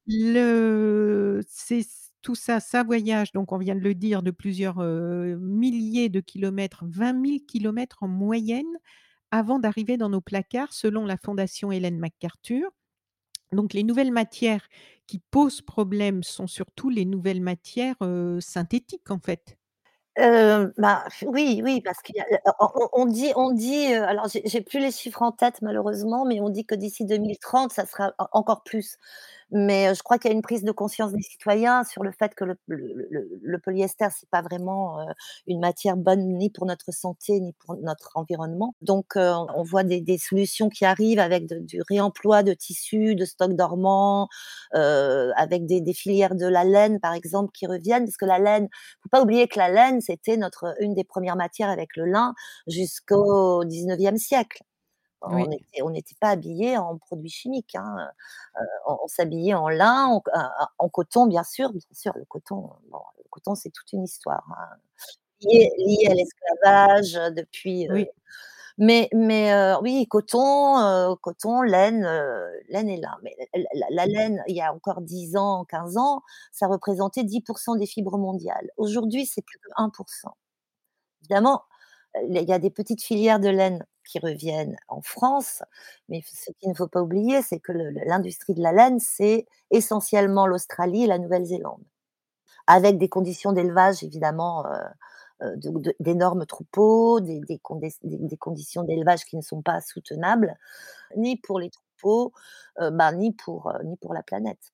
Speaker 4: Le c'est tout ça, ça voyage, donc on vient de le dire, de plusieurs, heu, milliers de kilomètres, vingt mille kilomètres en moyenne, avant d'arriver dans nos placards, selon la fondation Ellen MacArthur. Donc les nouvelles matières qui posent problème sont surtout les nouvelles matières, heu, synthétiques, en fait.
Speaker 5: Heu, bah, oui, oui, parce qu'il y a on on on dit on dit, heu, alors j'ai j'ai plus les chiffres en tête malheureusement, mais on dit que d'ici deux mille trente, ça sera en encore plus. Mais, heu, je crois qu'il y a une prise de conscience des citoyens sur le fait que le le le le polyester, c'est pas vraiment, heu, une matière bonne ni pour notre santé, ni pour notre environnement. Donc, heu, on voit des des solutions qui arrivent avec de du réemploi de tissus, de stocks dormants, heu, avec des des filières de la laine, par exemple, qui reviennent. Parce que la laine, faut pas oublier que la laine, c'était notre une des premières matières avec le lin jusqu'au dix-neuvième siècle. On
Speaker 4: Oui.
Speaker 5: était on n'était pas habillés en produits chimiques, hein, heu, on on s'habillait en lin, en en en coton bien sûr, bien sûr le coton, bon, le coton c'est toute une histoire, hein, liée liée à l'esclavage, heu, depuis, heu
Speaker 4: Oui.
Speaker 5: mais mais heu, oui coton, heu, coton, laine, heu, laine et lin. Mais la la la laine, il y a encore dix ans, quinze ans, ça représentait dix des fibres mondiales. Aujourd'hui, c'est plus que un. Évidemment, heu, il y a des petites filières de laine qui reviennent en France, mais ce qu'il ne faut pas oublier, c'est que le le l'industrie de la laine, c'est essentiellement l'Australie et la Nouvelle-Zélande. Avec des conditions d'élevage évidemment, heu heu, de de d'énormes troupeaux, des des condés des des conditions d'élevage qui ne sont pas soutenables, ni pour les troupeaux, heu, bah, ni pour, heu, ni pour la planète.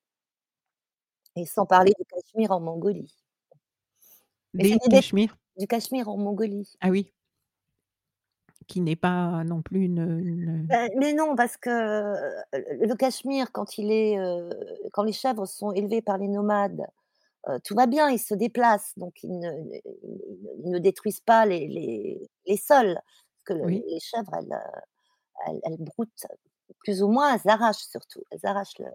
Speaker 5: Et sans parler du Cachemire en Mongolie. Mais c'est
Speaker 4: Des
Speaker 5: des dét
Speaker 4: cachemires?
Speaker 5: du Cachemire en Mongolie.
Speaker 4: Ah oui. Qui n'est pas non plus une, une,
Speaker 5: Bah, mais non, parce que, heu, le le Cachemire quand il est, heu, quand les chèvres sont élevées par les nomades, heu, tout va bien, ils se déplacent, donc ils ne ils ils ils ne détruisent pas les les les sols. Parce que le
Speaker 4: Oui.
Speaker 5: les chèvres, elles, heu, elles elles broutent plus ou moins, elles arrachent surtout, elles arrachent le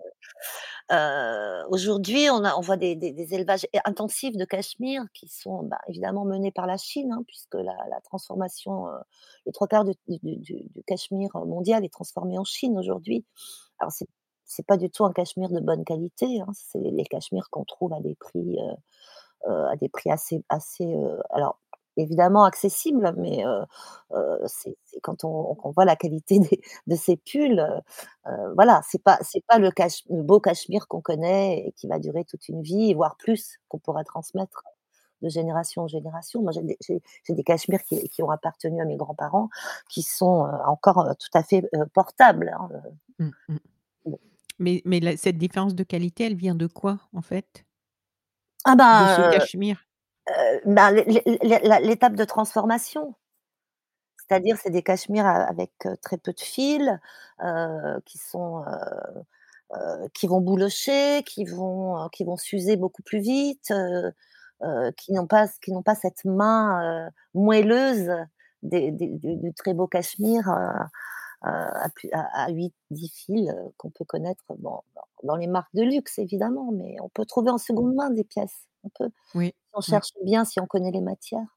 Speaker 5: heu, aujourd'hui, on a on voit des des des élevages é intensifs de cachemire qui sont, bah, évidemment menés par la Chine, hein, puisque la la transformation, heu, les trois quarts du du du du cachemire mondial est transformé en Chine aujourd'hui. Alors c'est c'est pas du tout un cachemire de bonne qualité, hein, c'est les cachemires qu'on trouve à des prix, heu heu, à des prix assez assez, heu, alors évidemment accessibles, mais heu heu, c'est c'est quand on quand on voit la qualité des de ces pulls, heu heu, voilà, c'est pas c'est pas le cache le beau cachemire qu'on connaît et qui va durer toute une vie, voire plus, qu'on pourra transmettre de génération en génération. Moi, j'ai des j'ai j'ai des cachemires qui qui ont appartenu à mes grands-parents, qui sont, heu, encore, heu, tout à fait, heu, portables, hein, heu,
Speaker 4: Mmh mh.
Speaker 5: bon.
Speaker 4: Mais mais la cette différence de qualité, elle vient de quoi, en fait?
Speaker 5: Ah
Speaker 4: De ce
Speaker 5: ben, heu
Speaker 4: cachemire?
Speaker 5: heu, ben, l'é l'é l'é la l'étape de transformation. C'est-à-dire, c'est des cachemires a avec, heu, très peu de fil, heu, qui sont, heu heu, qui vont boulocher, qui vont, heu, qui vont s'user beaucoup plus vite, heu heu, qui n'ont pas qui n'ont pas cette main, heu, moelleuse des des du du très beau cachemire, heu heu, à plus à à huit dix fils, heu, qu'on peut connaître, bon, dans dans les marques de luxe évidemment, mais on peut trouver en seconde main des pièces. On peut,
Speaker 4: Oui,
Speaker 5: si on
Speaker 4: oui.
Speaker 5: cherche bien, si on connaît les matières.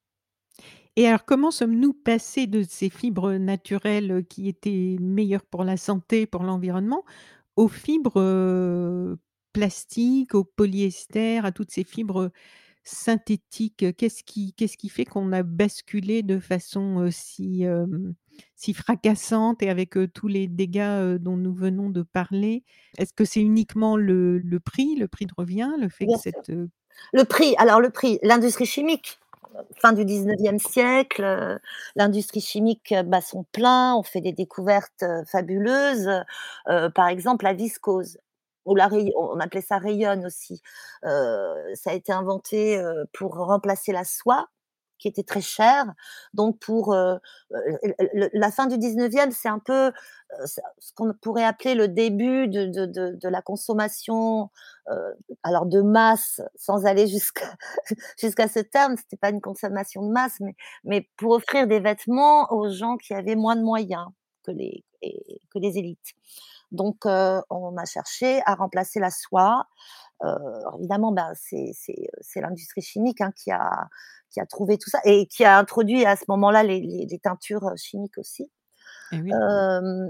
Speaker 4: Et alors, comment sommes-nous passés de ces fibres naturelles, heu, qui étaient meilleures pour la santé, pour l'environnement, aux fibres, heu, plastiques, au polyester, à toutes ces fibres synthétiques? Qu'est-ce qui qu'est-ce qui fait qu'on a basculé de façon, heu, si, hem, si fracassante et avec, heu, tous les dégâts, heu, dont nous venons de parler? Est-ce que c'est uniquement le le prix, le prix de revient, le fait que
Speaker 5: Bien sûr.
Speaker 4: cette, heu
Speaker 5: Le prix, alors le prix, l'industrie chimique, fin du dix-neuvième siècle, heu, l'industrie chimique euh, bat son plein, on fait des découvertes, heu, fabuleuses, heu, par exemple la viscose ou la ray on appelait ça rayonne aussi. Heu, ça a été inventé, heu, pour remplacer la soie, qui était très chère, donc pour, heu, heu, le la fin du dix-neuvième, c'est un peu, heu, ce ce qu'on pourrait appeler le début de de de de la consommation, heu, alors de masse, sans aller jusqu'à jusqu'à ce terme, c'était pas une consommation de masse, mais mais pour offrir des vêtements aux gens qui avaient moins de moyens que les et que les élites. Donc heu, on a cherché à remplacer la soie. Heu, alors évidemment, ben, c'est c'est, c'est l'industrie chimique, hein, qui a qui a trouvé tout ça et qui a introduit à ce moment-là les les les teintures, chimiques aussi.
Speaker 4: eh oui.
Speaker 5: Hem,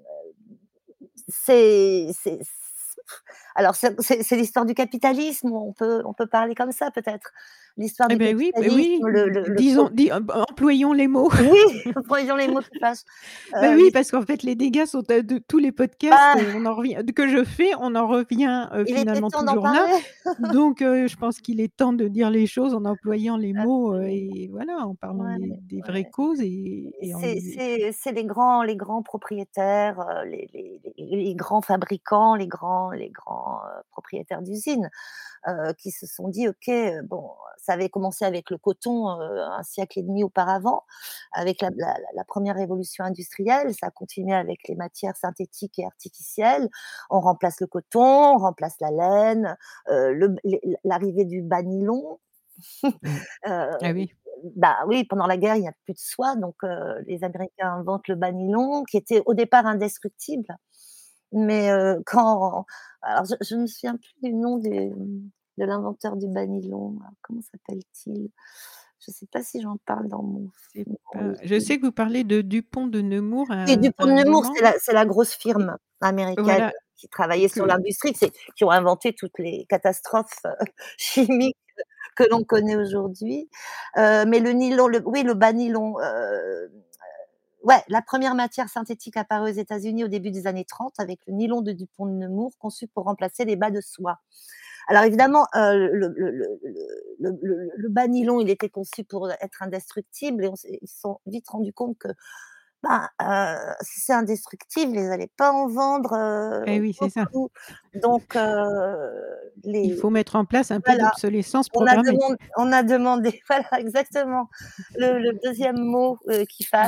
Speaker 5: c'est c'est alors c'est c'est c'est l'histoire du capitalisme, on peut on peut parler comme ça peut-être. L'histoire
Speaker 4: Eh
Speaker 5: du
Speaker 4: beh, oui, beh, oui,
Speaker 5: capitalisme, le le le
Speaker 4: disons di em employons les mots.
Speaker 5: oui, employons les mots qui fâchent.
Speaker 4: Beh,
Speaker 5: Heu,
Speaker 4: oui,
Speaker 5: l'his
Speaker 4: parce qu'en fait, les dégâts sont à de tous les podcasts,
Speaker 5: bah,
Speaker 4: heu, on en revient que je fais, on en revient, heu,
Speaker 5: il était
Speaker 4: finalement
Speaker 5: temps d'en
Speaker 4: toujours là.
Speaker 5: parler.
Speaker 4: Donc heu, je pense qu'il est temps de dire les choses en employant les mots, heu
Speaker 5: Absolument.
Speaker 4: et voilà, en parlant
Speaker 5: Ouais,
Speaker 4: des des vraies
Speaker 5: ouais.
Speaker 4: causes et et en
Speaker 5: C'est
Speaker 4: les
Speaker 5: c'est c'est les grands les grands propriétaires, heu, les les les les grands fabricants, les grands les grands, heu, propriétaires d'usines, heu, qui se sont dit: «OK, heu, bon», ça avait commencé avec le coton, heu, un siècle et demi auparavant, avec la la la première révolution industrielle. Ça a continué avec les matières synthétiques et artificielles. On remplace le coton, on remplace la laine, heu, le les l'arrivée du bas nylon.
Speaker 4: mmh. Ah
Speaker 5: Heu,
Speaker 4: oui.
Speaker 5: Bah, oui, pendant la guerre, il y a plus de soie, donc heu, les Américains inventent le bas nylon qui était au départ indestructible. Mais heu, quand alors je je me souviens plus du nom du de l'inventeur du bas nylon, alors comment s'appelle-t-il? Je sais pas si j'en parle dans mon
Speaker 4: C'est
Speaker 5: mon
Speaker 4: pas je
Speaker 5: livre.
Speaker 4: sais que vous parlez de Dupont de Nemours à
Speaker 5: Oui,
Speaker 4: à
Speaker 5: DuPont de
Speaker 4: un
Speaker 5: Nemours,
Speaker 4: moment
Speaker 5: c'est la c'est la grosse
Speaker 4: et
Speaker 5: firme américaine
Speaker 4: voilà
Speaker 5: qui travaillait sur
Speaker 4: que
Speaker 5: l'industrie, c'est qui ont inventé toutes les catastrophes, heu, chimiques que l'on connaît aujourd'hui. Heu, mais le nylon, le oui, le bas nylon, heu, ouais, la première matière synthétique apparue aux États-Unis au début des années trente avec le nylon de Dupont de Nemours conçu pour remplacer les bas de soie. Alors évidemment, heu, le le le le le le le bas nylon, il était conçu pour être indestructible et on s'est ils se sont vite rendus compte que, ben, heu, si c'est indestructible, ils allaient pas en vendre, heu,
Speaker 4: eh oui, c'est ça.
Speaker 5: beaucoup. Donc heu,
Speaker 4: Il
Speaker 5: les
Speaker 4: faut mettre en place un peu
Speaker 5: voilà,
Speaker 4: d'obsolescence
Speaker 5: on a
Speaker 4: programmée.
Speaker 5: demandé on a demandé voilà exactement le le deuxième mot, heu, qui
Speaker 4: Mmh.
Speaker 5: fâche.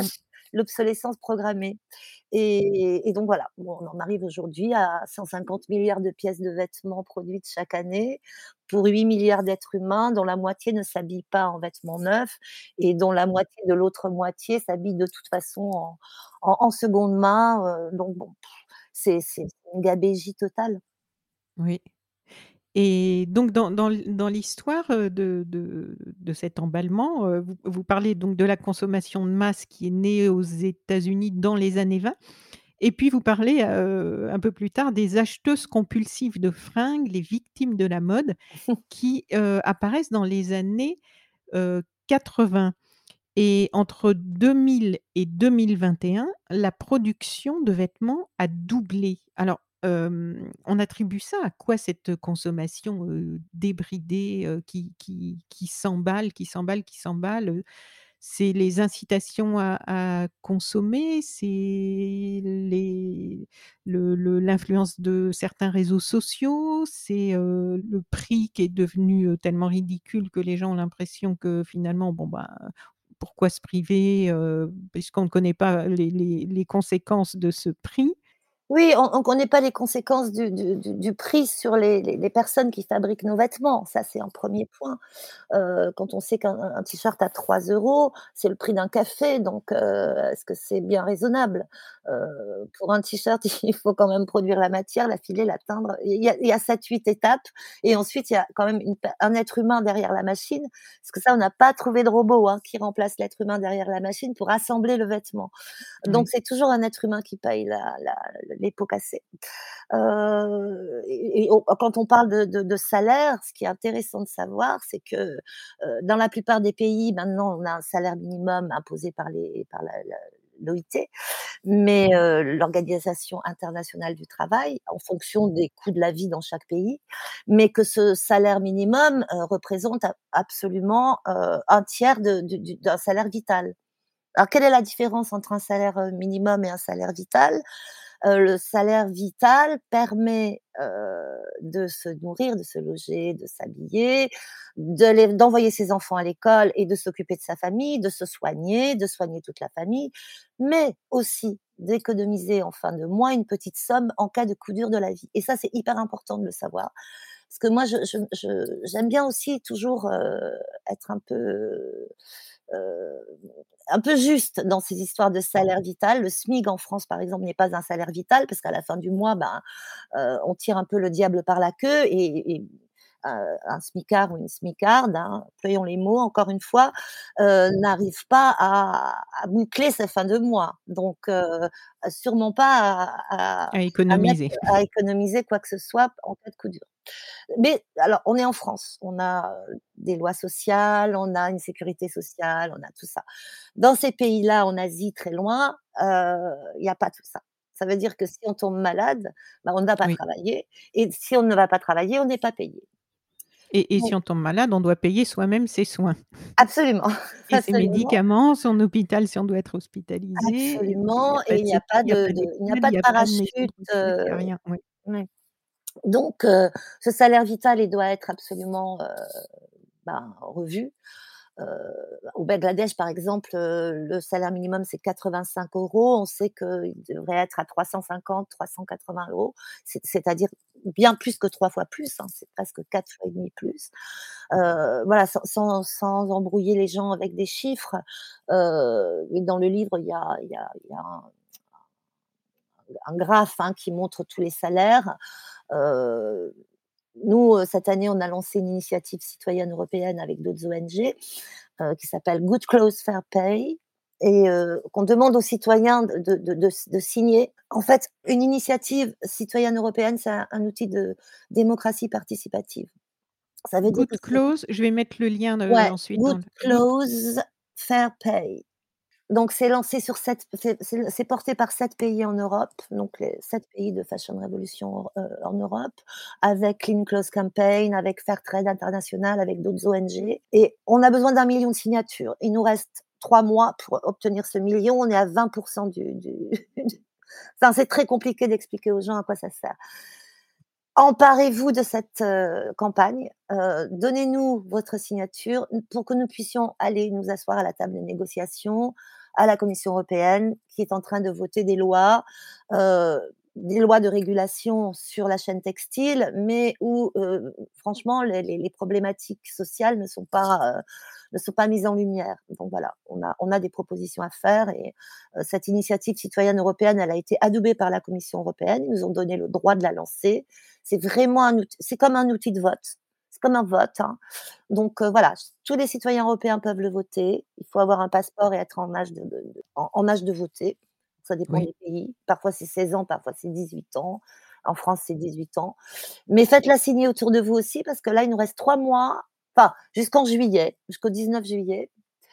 Speaker 5: l'obsolescence programmée et et donc voilà, bon, on en arrive aujourd'hui à cent cinquante milliards de pièces de vêtements produites chaque année pour huit milliards d'êtres humains dont la moitié ne s'habille pas en vêtements neufs et dont la moitié de l'autre moitié s'habille de toute façon en en en seconde main, heu, donc bon, c'est c'est une gabegie totale.
Speaker 4: Oui. Et donc dans dans l dans l'histoire, heu, de de de cet emballement, heu, vous vous parlez donc de la consommation de masse qui est née aux États-Unis dans les années vingt et puis vous parlez, heu, un peu plus tard des acheteuses compulsives de fringues, les victimes de la mode qui, heu, apparaissent dans les années, heu, quatre-vingts et entre deux mille et deux mille vingt et un, la production de vêtements a doublé. Alors, hem, on attribue ça à quoi cette consommation, heu, débridée, heu, qui qui qui s'emballe, qui s'emballe, qui s'emballe, heu? C'est les incitations à à consommer? C'est les le le l'influence de certains réseaux sociaux? C'est, heu, le prix qui est devenu, heu, tellement ridicule que les gens ont l'impression que finalement, bon, bah, pourquoi se priver, heu, puisqu'on ne connaît pas les les les conséquences de ce prix?
Speaker 5: Oui, on on connaît pas les conséquences du du du du prix sur les les les personnes qui fabriquent nos vêtements. Ça, c'est un premier point. Heu, quand on sait qu'un un un t-shirt à trois euros, c'est le prix d'un café, donc heu, est-ce que c'est bien raisonnable? Heu, pour un t-shirt, il faut quand même produire la matière, la filer, la teindre. Il y a il y a sept huit étapes et ensuite il y a quand même une per un être humain derrière la machine, parce que ça, on n'a pas trouvé de robot, hein, qui remplace l'être humain derrière la machine pour assembler le vêtement. Donc
Speaker 4: Oui,
Speaker 5: c'est toujours un être humain qui paye la la les pots cassés. Heu et et on quand on parle de de de salaire, ce qui est intéressant de savoir, c'est que, heu, dans la plupart des pays, maintenant, on a un salaire minimum imposé par les par la la l'O I T, mais heu, l'Organisation internationale du travail, en fonction des coûts de la vie dans chaque pays, mais que ce salaire minimum, heu, représente a absolument, heu, un tiers de du du d'un salaire vital. Alors quelle est la différence entre un salaire, heu, minimum et un salaire vital? Heu, le salaire vital permet, heu, de se nourrir, de se loger, de s'habiller, de les d'envoyer ses enfants à l'école et de s'occuper de sa famille, de se soigner, de soigner toute la famille, mais aussi d'économiser en fin de mois une petite somme en cas de coup dur de la vie et ça, c'est hyper important de le savoir. Parce que moi, je je je j'aime bien aussi toujours, heu, être un peu, heu, un peu juste dans ces histoires de salaire vital. Le SMIC en France, par exemple, n'est pas un salaire vital parce qu'à la fin du mois, ben, heu, on tire un peu le diable par la queue et et heu, un smicard ou une smicarde, hein, employons les mots encore une fois, heu, n'arrive pas à à boucler ses fins de mois. Donc heu, sûrement pas à à
Speaker 4: à
Speaker 5: à mettre
Speaker 4: économiser.
Speaker 5: à économiser quoi que ce soit en cas de coup dur. Mais alors, on est en France, on a, heu, des lois sociales, on a une sécurité sociale, on a tout ça. Dans ces pays-là, en Asie, très loin, heu, il y a pas tout ça. Ça veut dire que si on tombe malade, bah, on ne va pas
Speaker 4: Oui
Speaker 5: travailler et si on ne va pas travailler, on n'est pas payé.
Speaker 4: et et si
Speaker 5: Donc
Speaker 4: on tombe malade, on doit payer soi-même ses soins
Speaker 5: absolument,
Speaker 4: et ses
Speaker 5: absolument,
Speaker 4: médicaments, son hôpital si on doit être hospitalisé et puis il y
Speaker 5: absolument
Speaker 4: a pas
Speaker 5: et
Speaker 4: de
Speaker 5: il n'y a
Speaker 4: sécu,
Speaker 5: pas
Speaker 4: il y a
Speaker 5: de
Speaker 4: pas
Speaker 5: de il n'y a
Speaker 4: d'EHPAD,
Speaker 5: pas
Speaker 4: il
Speaker 5: de
Speaker 4: y a pas de maison
Speaker 5: parachute,
Speaker 4: de retraite, il y a
Speaker 5: heu,
Speaker 4: rien. Oui.
Speaker 5: ouais. Donc heu, ce salaire vital, il doit être absolument, heu, ben, revu. Heu, au Bangladesh, par exemple, heu, le salaire minimum, c'est quatre-vingt-cinq euros. On sait qu'il devrait être à trois cent cinquante-trois cent quatre-vingts euros. C'est c'est-à-dire bien plus que trois fois plus, hein, c'est presque quatre fois et demi plus. Heu, voilà, sans sans sans embrouiller les gens avec des chiffres, heu, et dans le livre, il y a il y a il y a un un graphe, hein, qui montre tous les salaires. Heu, nous, heu, cette année, on a lancé une initiative citoyenne européenne avec d'autres O N G, heu, qui s'appelle Good Clothes Fair Pay et heu, qu'on demande aux citoyens de de de de de signer. En fait, une initiative citoyenne européenne, c'est un un outil de démocratie participative. Ça veut dire que
Speaker 4: Good
Speaker 5: c'est
Speaker 4: Close, je vais mettre le lien, heu,
Speaker 5: ouais,
Speaker 4: ensuite dans
Speaker 5: Good
Speaker 4: le Good
Speaker 5: Clothes Fair Pay. Donc c'est lancé sur sept, c'est c'est c'est porté par sept pays en Europe, donc les sept pays de Fashion Revolution, heu, en Europe, avec Clean Clothes Campaign, avec Fairtrade International, avec d'autres O N G et on a besoin d'un million de signatures. Il nous reste trois mois pour obtenir ce million. On est à vingt du du enfin, c'est très compliqué d'expliquer aux gens à quoi ça sert. Emparez-vous de cette, heu, campagne, heu, donnez-nous votre signature pour que nous puissions aller nous asseoir à la table de négociation, à la Commission européenne qui est en train de voter des lois, heu, des lois de régulation sur la chaîne textile, mais où, heu, franchement les les les problématiques sociales ne sont pas, heu, ne sont pas mises en lumière. Donc voilà, on a on a des propositions à faire et heu, cette initiative citoyenne européenne, elle a été adoubée par la Commission européenne. Ils nous ont donné le droit de la lancer. C'est vraiment un outil c'est comme un outil de vote. C'est comme un vote, hein. Donc heu, voilà, tous les citoyens européens peuvent le voter. Il faut avoir un passeport et être en âge de de de en en âge de voter. Ça dépend
Speaker 4: Oui.
Speaker 5: des pays. Parfois c'est seize ans, parfois c'est dix-huit ans. En France, c'est dix-huit ans. Mais faites-la signer autour de vous aussi parce que là, il nous reste trois mois, enfin jusqu'en juillet, jusqu'au dix-neuf juillet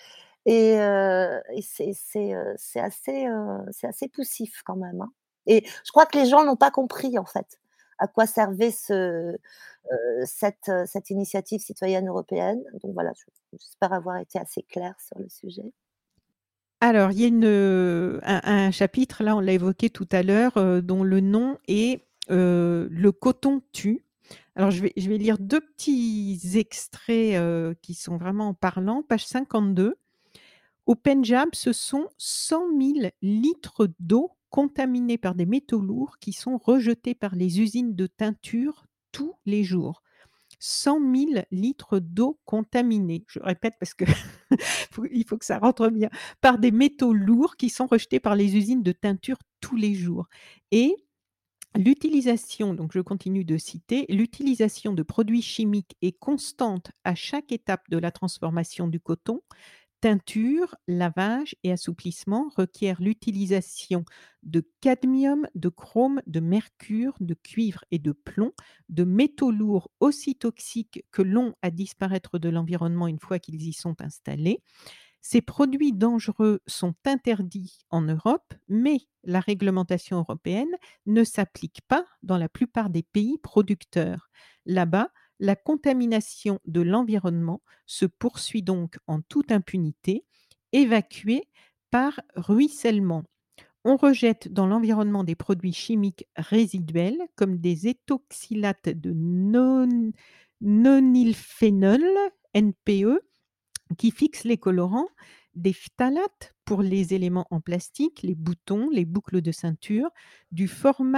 Speaker 5: et heu et c'est c'est, heu, c'est assez, heu, c'est assez poussif quand même, hein et je crois que les gens n'ont pas compris, en fait, à quoi servait ce, heu, cette, heu, cette initiative citoyenne européenne. Donc voilà, je j'espère avoir été assez claire sur le sujet.
Speaker 4: Alors, il y a une, heu, un un chapitre, là, on l'a évoqué tout à l'heure, heu, dont le nom est, heu, «Le coton tue». Alors je vais je vais lire deux petits extraits, heu, qui sont vraiment parlants. Page cinquante-deux. Au Pendjab, ce sont cent mille litres d'eau contaminée par des métaux lourds qui sont rejetés par les usines de teinture tous les jours. cent mille litres d'eau contaminée. Je répète parce que faut il faut que ça rentre bien. Par des métaux lourds qui sont rejetés par les usines de teinture tous les jours et l'utilisation, donc je continue de citer, l'utilisation de produits chimiques est constante à chaque étape de la transformation du coton. Teinture, lavage et assouplissement requièrent l'utilisation de cadmium, de chrome, de mercure, de cuivre et de plomb, de métaux lourds aussi toxiques que longs à disparaître de l'environnement une fois qu'ils y sont installés. Ces produits dangereux sont interdits en Europe, mais la réglementation européenne ne s'applique pas dans la plupart des pays producteurs. Là-bas, la contamination de l'environnement se poursuit donc en toute impunité, évacuée par ruissellement. On rejette dans l'environnement des produits chimiques résiduels comme des étoxylates de non- nonylphénol, N P E, qui fixent les colorants, des phtalates pour les éléments en plastique, les boutons, les boucles de ceinture, du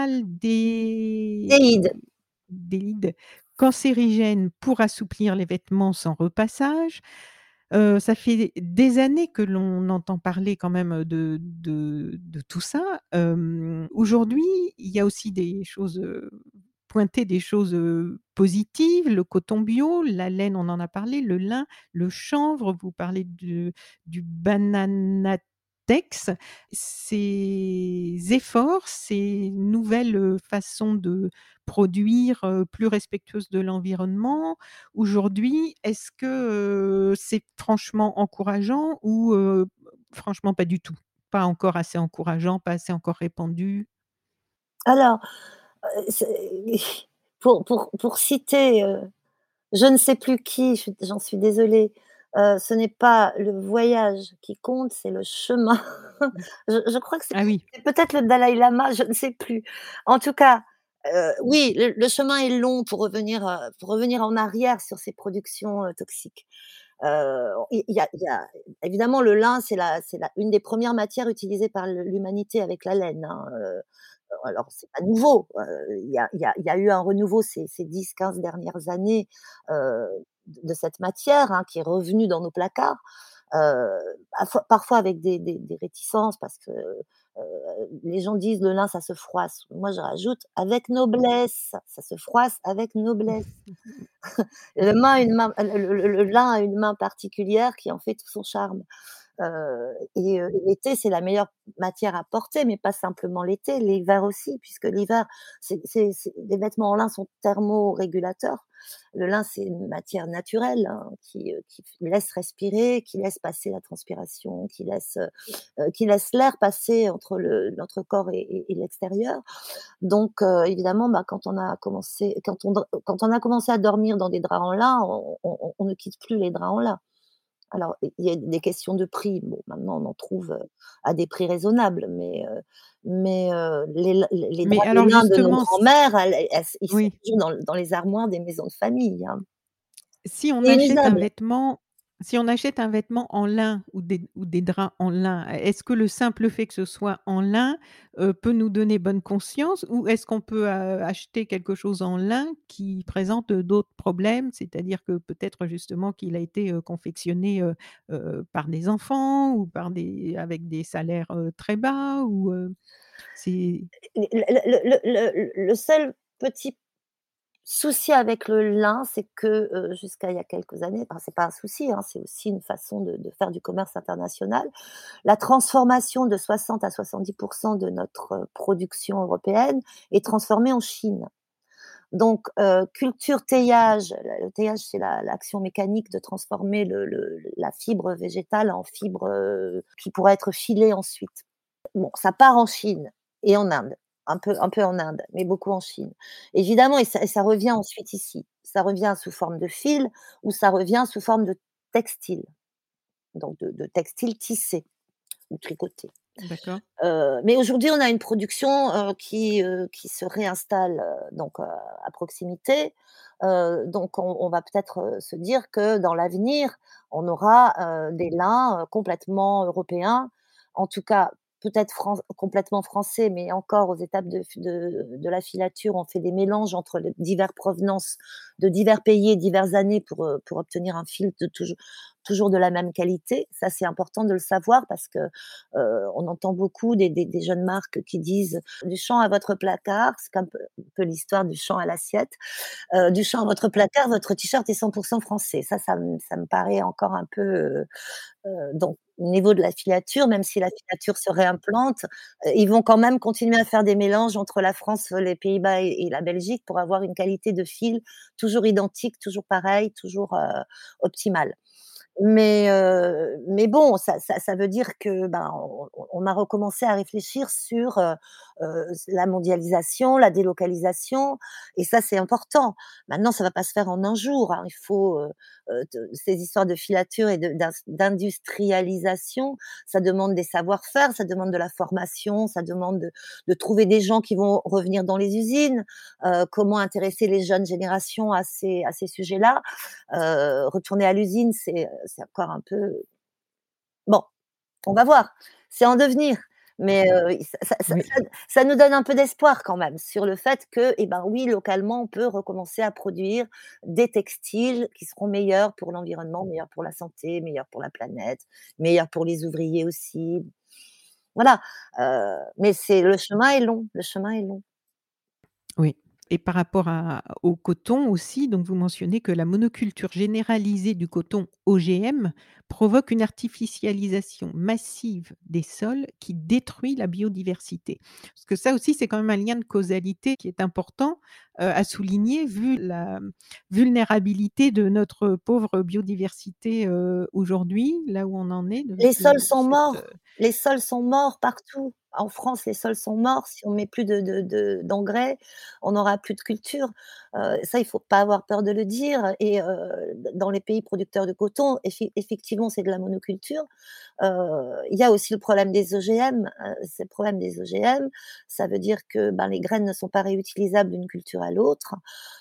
Speaker 5: Déhide.
Speaker 4: formaldéhyde cancérigène pour assouplir les vêtements sans repassage. Heu, ça fait des années que l'on entend parler quand même de de de tout ça. Hem, aujourd'hui, il y a aussi des choses, heu, pointer des choses, heu, positives, le coton bio, la laine, on en a parlé, le lin, le chanvre, vous parlez de du bananatex. Ces efforts, ces nouvelles, heu, façons de produire, heu, plus respectueuses de l'environnement, aujourd'hui, est-ce que, heu, c'est franchement encourageant ou, heu, franchement pas du tout? Pas encore assez encourageant, pas assez encore répandu?
Speaker 5: Alors, heu, c'est pour pour pour citer, heu, je ne sais plus qui, je suis j'en suis désolée, heu, ce n'est pas le voyage qui compte, c'est le chemin.
Speaker 4: Mmh.
Speaker 5: Je je crois que c'est
Speaker 4: Ah oui.
Speaker 5: c'est peut-être le Dalaï Lama, je ne sais plus. En tout cas, heu, oui, le le chemin est long pour revenir, heu, pour revenir en arrière sur ces productions, heu, toxiques. Heu, il il y a il y a évidemment le lin, c'est la c'est la une des premières matières utilisées par le l'humanité avec la laine, hein, heu, alors c'est pas nouveau, heu, il y a il y a il y a eu un renouveau ces ces dix quinze dernières années, heu, de de cette matière, hein, qui est revenue dans nos placards, heu, parfois parfois avec des des des réticences parce que, heu, les gens disent: «Le lin, ça se froisse». Moi, je rajoute: «Avec noblesse, ça se froisse avec noblesse». Le main a une main le le le le lin a une main particulière qui en fait tout son charme. Heu et heu, l'été, c'est la meilleure matière à porter, mais pas simplement l'été, l'hiver aussi, puisque l'hiver, c'est c'est c'est les vêtements en lin sont thermorégulateurs. Le lin, c'est une matière naturelle, hein, qui, heu, qui laisse respirer, qui laisse passer la transpiration, qui laisse, heu heu, qui laisse l'air passer entre le notre corps et et et l'extérieur. Donc heu, évidemment, bah, quand on a commencé quand on quand on a commencé à dormir dans des draps en lin, on on on ne quitte plus les draps en lin. Alors, il y a des questions de prix. Bon, maintenant, on en trouve, heu, à des prix raisonnables, mais heu mais heu, les l les les
Speaker 4: Mais
Speaker 5: draps de
Speaker 4: alors
Speaker 5: lin de nos
Speaker 4: justement, s
Speaker 5: grands-mères, elles elles ils sont
Speaker 4: oui,
Speaker 5: toujours dans dans les armoires des maisons de famille, hein
Speaker 4: si on
Speaker 5: et
Speaker 4: achète un
Speaker 5: inusable.
Speaker 4: vêtement Si on achète un vêtement en lin ou des ou des draps en lin, est-ce que le simple fait que ce soit en lin, heu, peut nous donner bonne conscience? Ou est-ce qu'on peut, heu, acheter quelque chose en lin qui présente, heu, d'autres problèmes? C'est-à-dire que peut-être justement qu'il a été, heu, confectionné, heu heu, par des enfants ou par des avec des salaires, heu, très bas ou, heu, c'est
Speaker 5: Le le le le le le seul petit souci avec le lin, c'est que, heu, jusqu'à il y a quelques années, enfin, c'est pas un souci, hein, c'est aussi une façon de de faire du commerce international. La transformation de soixante à soixante-dix de notre, heu, production européenne est transformée en Chine. Donc, heu, culture teillage, le le teillage, c'est la l'action mécanique de transformer le le la fibre végétale en fibre, heu, qui pourra être filée ensuite. Bon, ça part en Chine et en Inde, un peu un peu en Inde, mais beaucoup en Chine. Évidemment et ça et ça revient ensuite ici. Ça revient sous forme de fil ou ça revient sous forme de textile, donc de de textile tissé ou tricoté.
Speaker 4: d'accord.
Speaker 5: Heu, mais aujourd'hui, on a une production, heu, qui, heu, qui se réinstalle, heu, donc heu, à proximité. Heu, donc on on va peut-être, heu, se dire que dans l'avenir, on aura, heu, des lins, heu, complètement européens, en tout cas peut-être fran complètement français, mais encore aux étapes de f de de la filature, on fait des mélanges entre les divers provenances de divers pays et diverses années pour, heu, pour obtenir un fil de toujours toujours de la même qualité. Ça, c'est important de le savoir parce que Heu, on entend beaucoup des des des jeunes marques qui disent: «Du champ à votre placard», c'est un peu un peu l'histoire du champ à l'assiette. Heu, «Du champ à votre placard, votre t-shirt est cent français». Ça, ça me ça me paraît encore un peu, heu heu, donc au niveau de la filature, même si la filature se réimplante, heu, ils vont quand même continuer à faire des mélanges entre la France, les Pays-Bas et et la Belgique pour avoir une qualité de fil toujours identique, toujours pareille, toujours, heu, optimale. Mais heu, mais bon, ça ça ça veut dire que, ben, on on on a recommencé à réfléchir sur, heu heu, la mondialisation, la délocalisation et ça, c'est important. Maintenant, ça va pas se faire en un jour, hein. Il faut, heu heu, de ces histoires de filature et de d'ins d'industrialisation, ça demande des savoir-faire, ça demande de la formation, ça demande de de trouver des gens qui vont revenir dans les usines, heu, comment intéresser les jeunes générations à ces à ces sujets-là. Heu, retourner à l'usine, c'est, c'est encore un peu bon, on va voir, c'est en devenir, mais heu, ça ça ça
Speaker 4: Oui.
Speaker 5: ça ça nous donne un peu d'espoir quand même sur le fait que, eh ben, oui, localement, on peut recommencer à produire des textiles qui seront meilleurs pour l'environnement, meilleurs pour la santé, meilleurs pour la planète, meilleurs pour les ouvriers aussi. Voilà, heu, mais c'est le chemin est long, le chemin est long.
Speaker 4: Oui, et par rapport à au coton aussi, donc vous mentionnez que la monoculture généralisée du coton O G M provoque une artificialisation massive des sols qui détruit la biodiversité. Parce que ça aussi, c'est quand même un lien de causalité qui est important, heu, à souligner vu la vulnérabilité de notre pauvre biodiversité, heu, aujourd'hui, là où on en est de
Speaker 5: Les sols
Speaker 4: de
Speaker 5: sont
Speaker 4: cette, heu
Speaker 5: morts, les sols sont morts partout. En France, les sols sont morts. Si on met plus de de de d'engrais, on n'aura plus de culture. Heu, ça, il faut pas avoir peur de le dire et heu, dans les pays producteurs de coton, effi effectivement, c'est de la monoculture. Heu, il y a aussi le problème des O G M, heu, c'est le problème des O G M, ça veut dire que, ben, les graines ne sont pas réutilisables d'une culture à l'autre,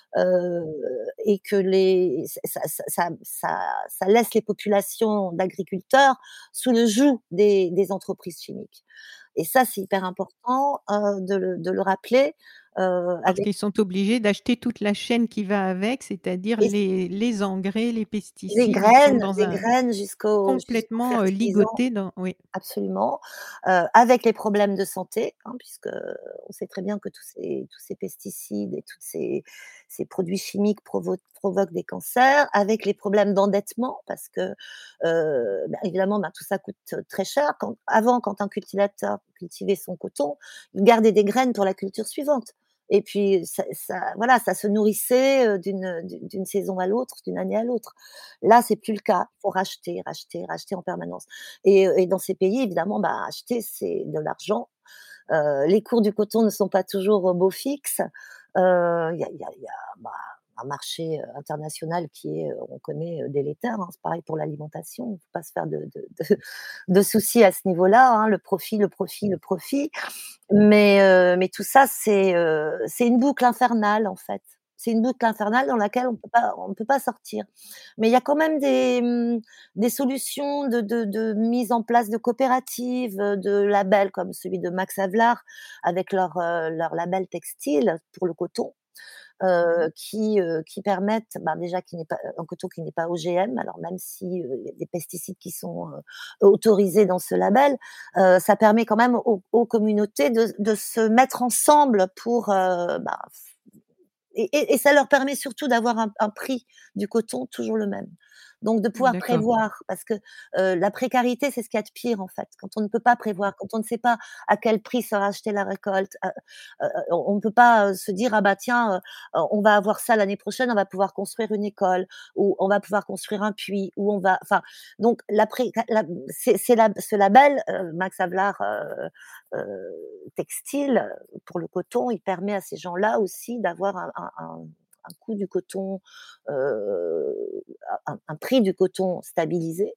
Speaker 5: heu et que les ça ça ça ça ça laisse les populations d'agriculteurs sous le joug des des entreprises chimiques et ça, c'est hyper important, heu, de le de le rappeler, heu,
Speaker 4: Parce
Speaker 5: avec
Speaker 4: qu'ils sont obligés d'acheter toute la chaîne qui va avec, c'est-à-dire
Speaker 5: et
Speaker 4: les les engrais, les
Speaker 5: les
Speaker 4: pesticides, ils sont
Speaker 5: graines
Speaker 4: dans
Speaker 5: des
Speaker 4: un
Speaker 5: graines jusqu'aux jusqu'aux
Speaker 4: complètement, heu,
Speaker 5: fertilisants.
Speaker 4: ligotés dans oui,
Speaker 5: Absolument, heu, avec les problèmes de santé, hein, puisque on sait très bien que tous ces tous ces pesticides et tous ces ces produits chimiques provo provoquent des cancers, avec les problèmes d'endettement parce que, heu, bah, évidemment, bah, tout ça coûte très cher. Quand avant, quand un cultivateur cultivait son coton, il gardait des graines pour la culture suivante et puis ça ça voilà, ça se nourrissait, heu, d'une d'une d'une saison à l'autre, d'une année à l'autre. Là, c'est plus le cas. Il faut racheter, racheter, racheter en permanence. Et et dans ces pays, évidemment, bah, acheter, c'est de l'argent. Heu, les cours du coton ne sont pas toujours au beau fixe. Heu, il y a il y a il y a, bah, un marché, heu, international qui est, heu, on connaît, heu, délétère, hein. C'est pareil pour l'alimentation. Il ne faut pas se faire de de de de soucis à ce niveau-là, hein. Le profit, le profit, le profit. Mais heu, mais tout ça, c'est, heu, c'est une boucle infernale, en fait. C'est une boucle infernale dans laquelle on peut pas on peut pas sortir. Mais il y a quand même des, mmh, des solutions de de de mise en place de coopératives, heu, de labels comme celui de Max Havelaar avec leur, heu, leur label textile pour le coton, heu, qui, heu, qui permettent, bah, déjà qui n'est pas un coton qui n'est pas O G M, alors même si, heu, il y a des pesticides qui sont, heu, autorisés dans ce label, heu, ça permet quand même aux aux communautés de de se mettre ensemble pour, heu, bah, et et et ça leur permet surtout d'avoir un un prix du coton toujours le même. Donc de pouvoir
Speaker 4: D'accord.
Speaker 5: prévoir parce que, heu, la précarité, c'est ce qu'il y a de pire, en fait. Quand on ne peut pas prévoir, quand on ne sait pas à quel prix sera achetée la récolte, heu heu, on ne peut pas, heu, se dire: «Ah bah tiens, heu, on va avoir ça l'année prochaine, on va pouvoir construire une école ou on va pouvoir construire un puits ou on va» enfin, donc la préca la c'est c'est la ce label, heu, Max Havelaar, heu heu, textile, pour le coton, il permet à ces gens-là aussi d'avoir un un un un coût du coton, heu, un un prix du coton stabilisé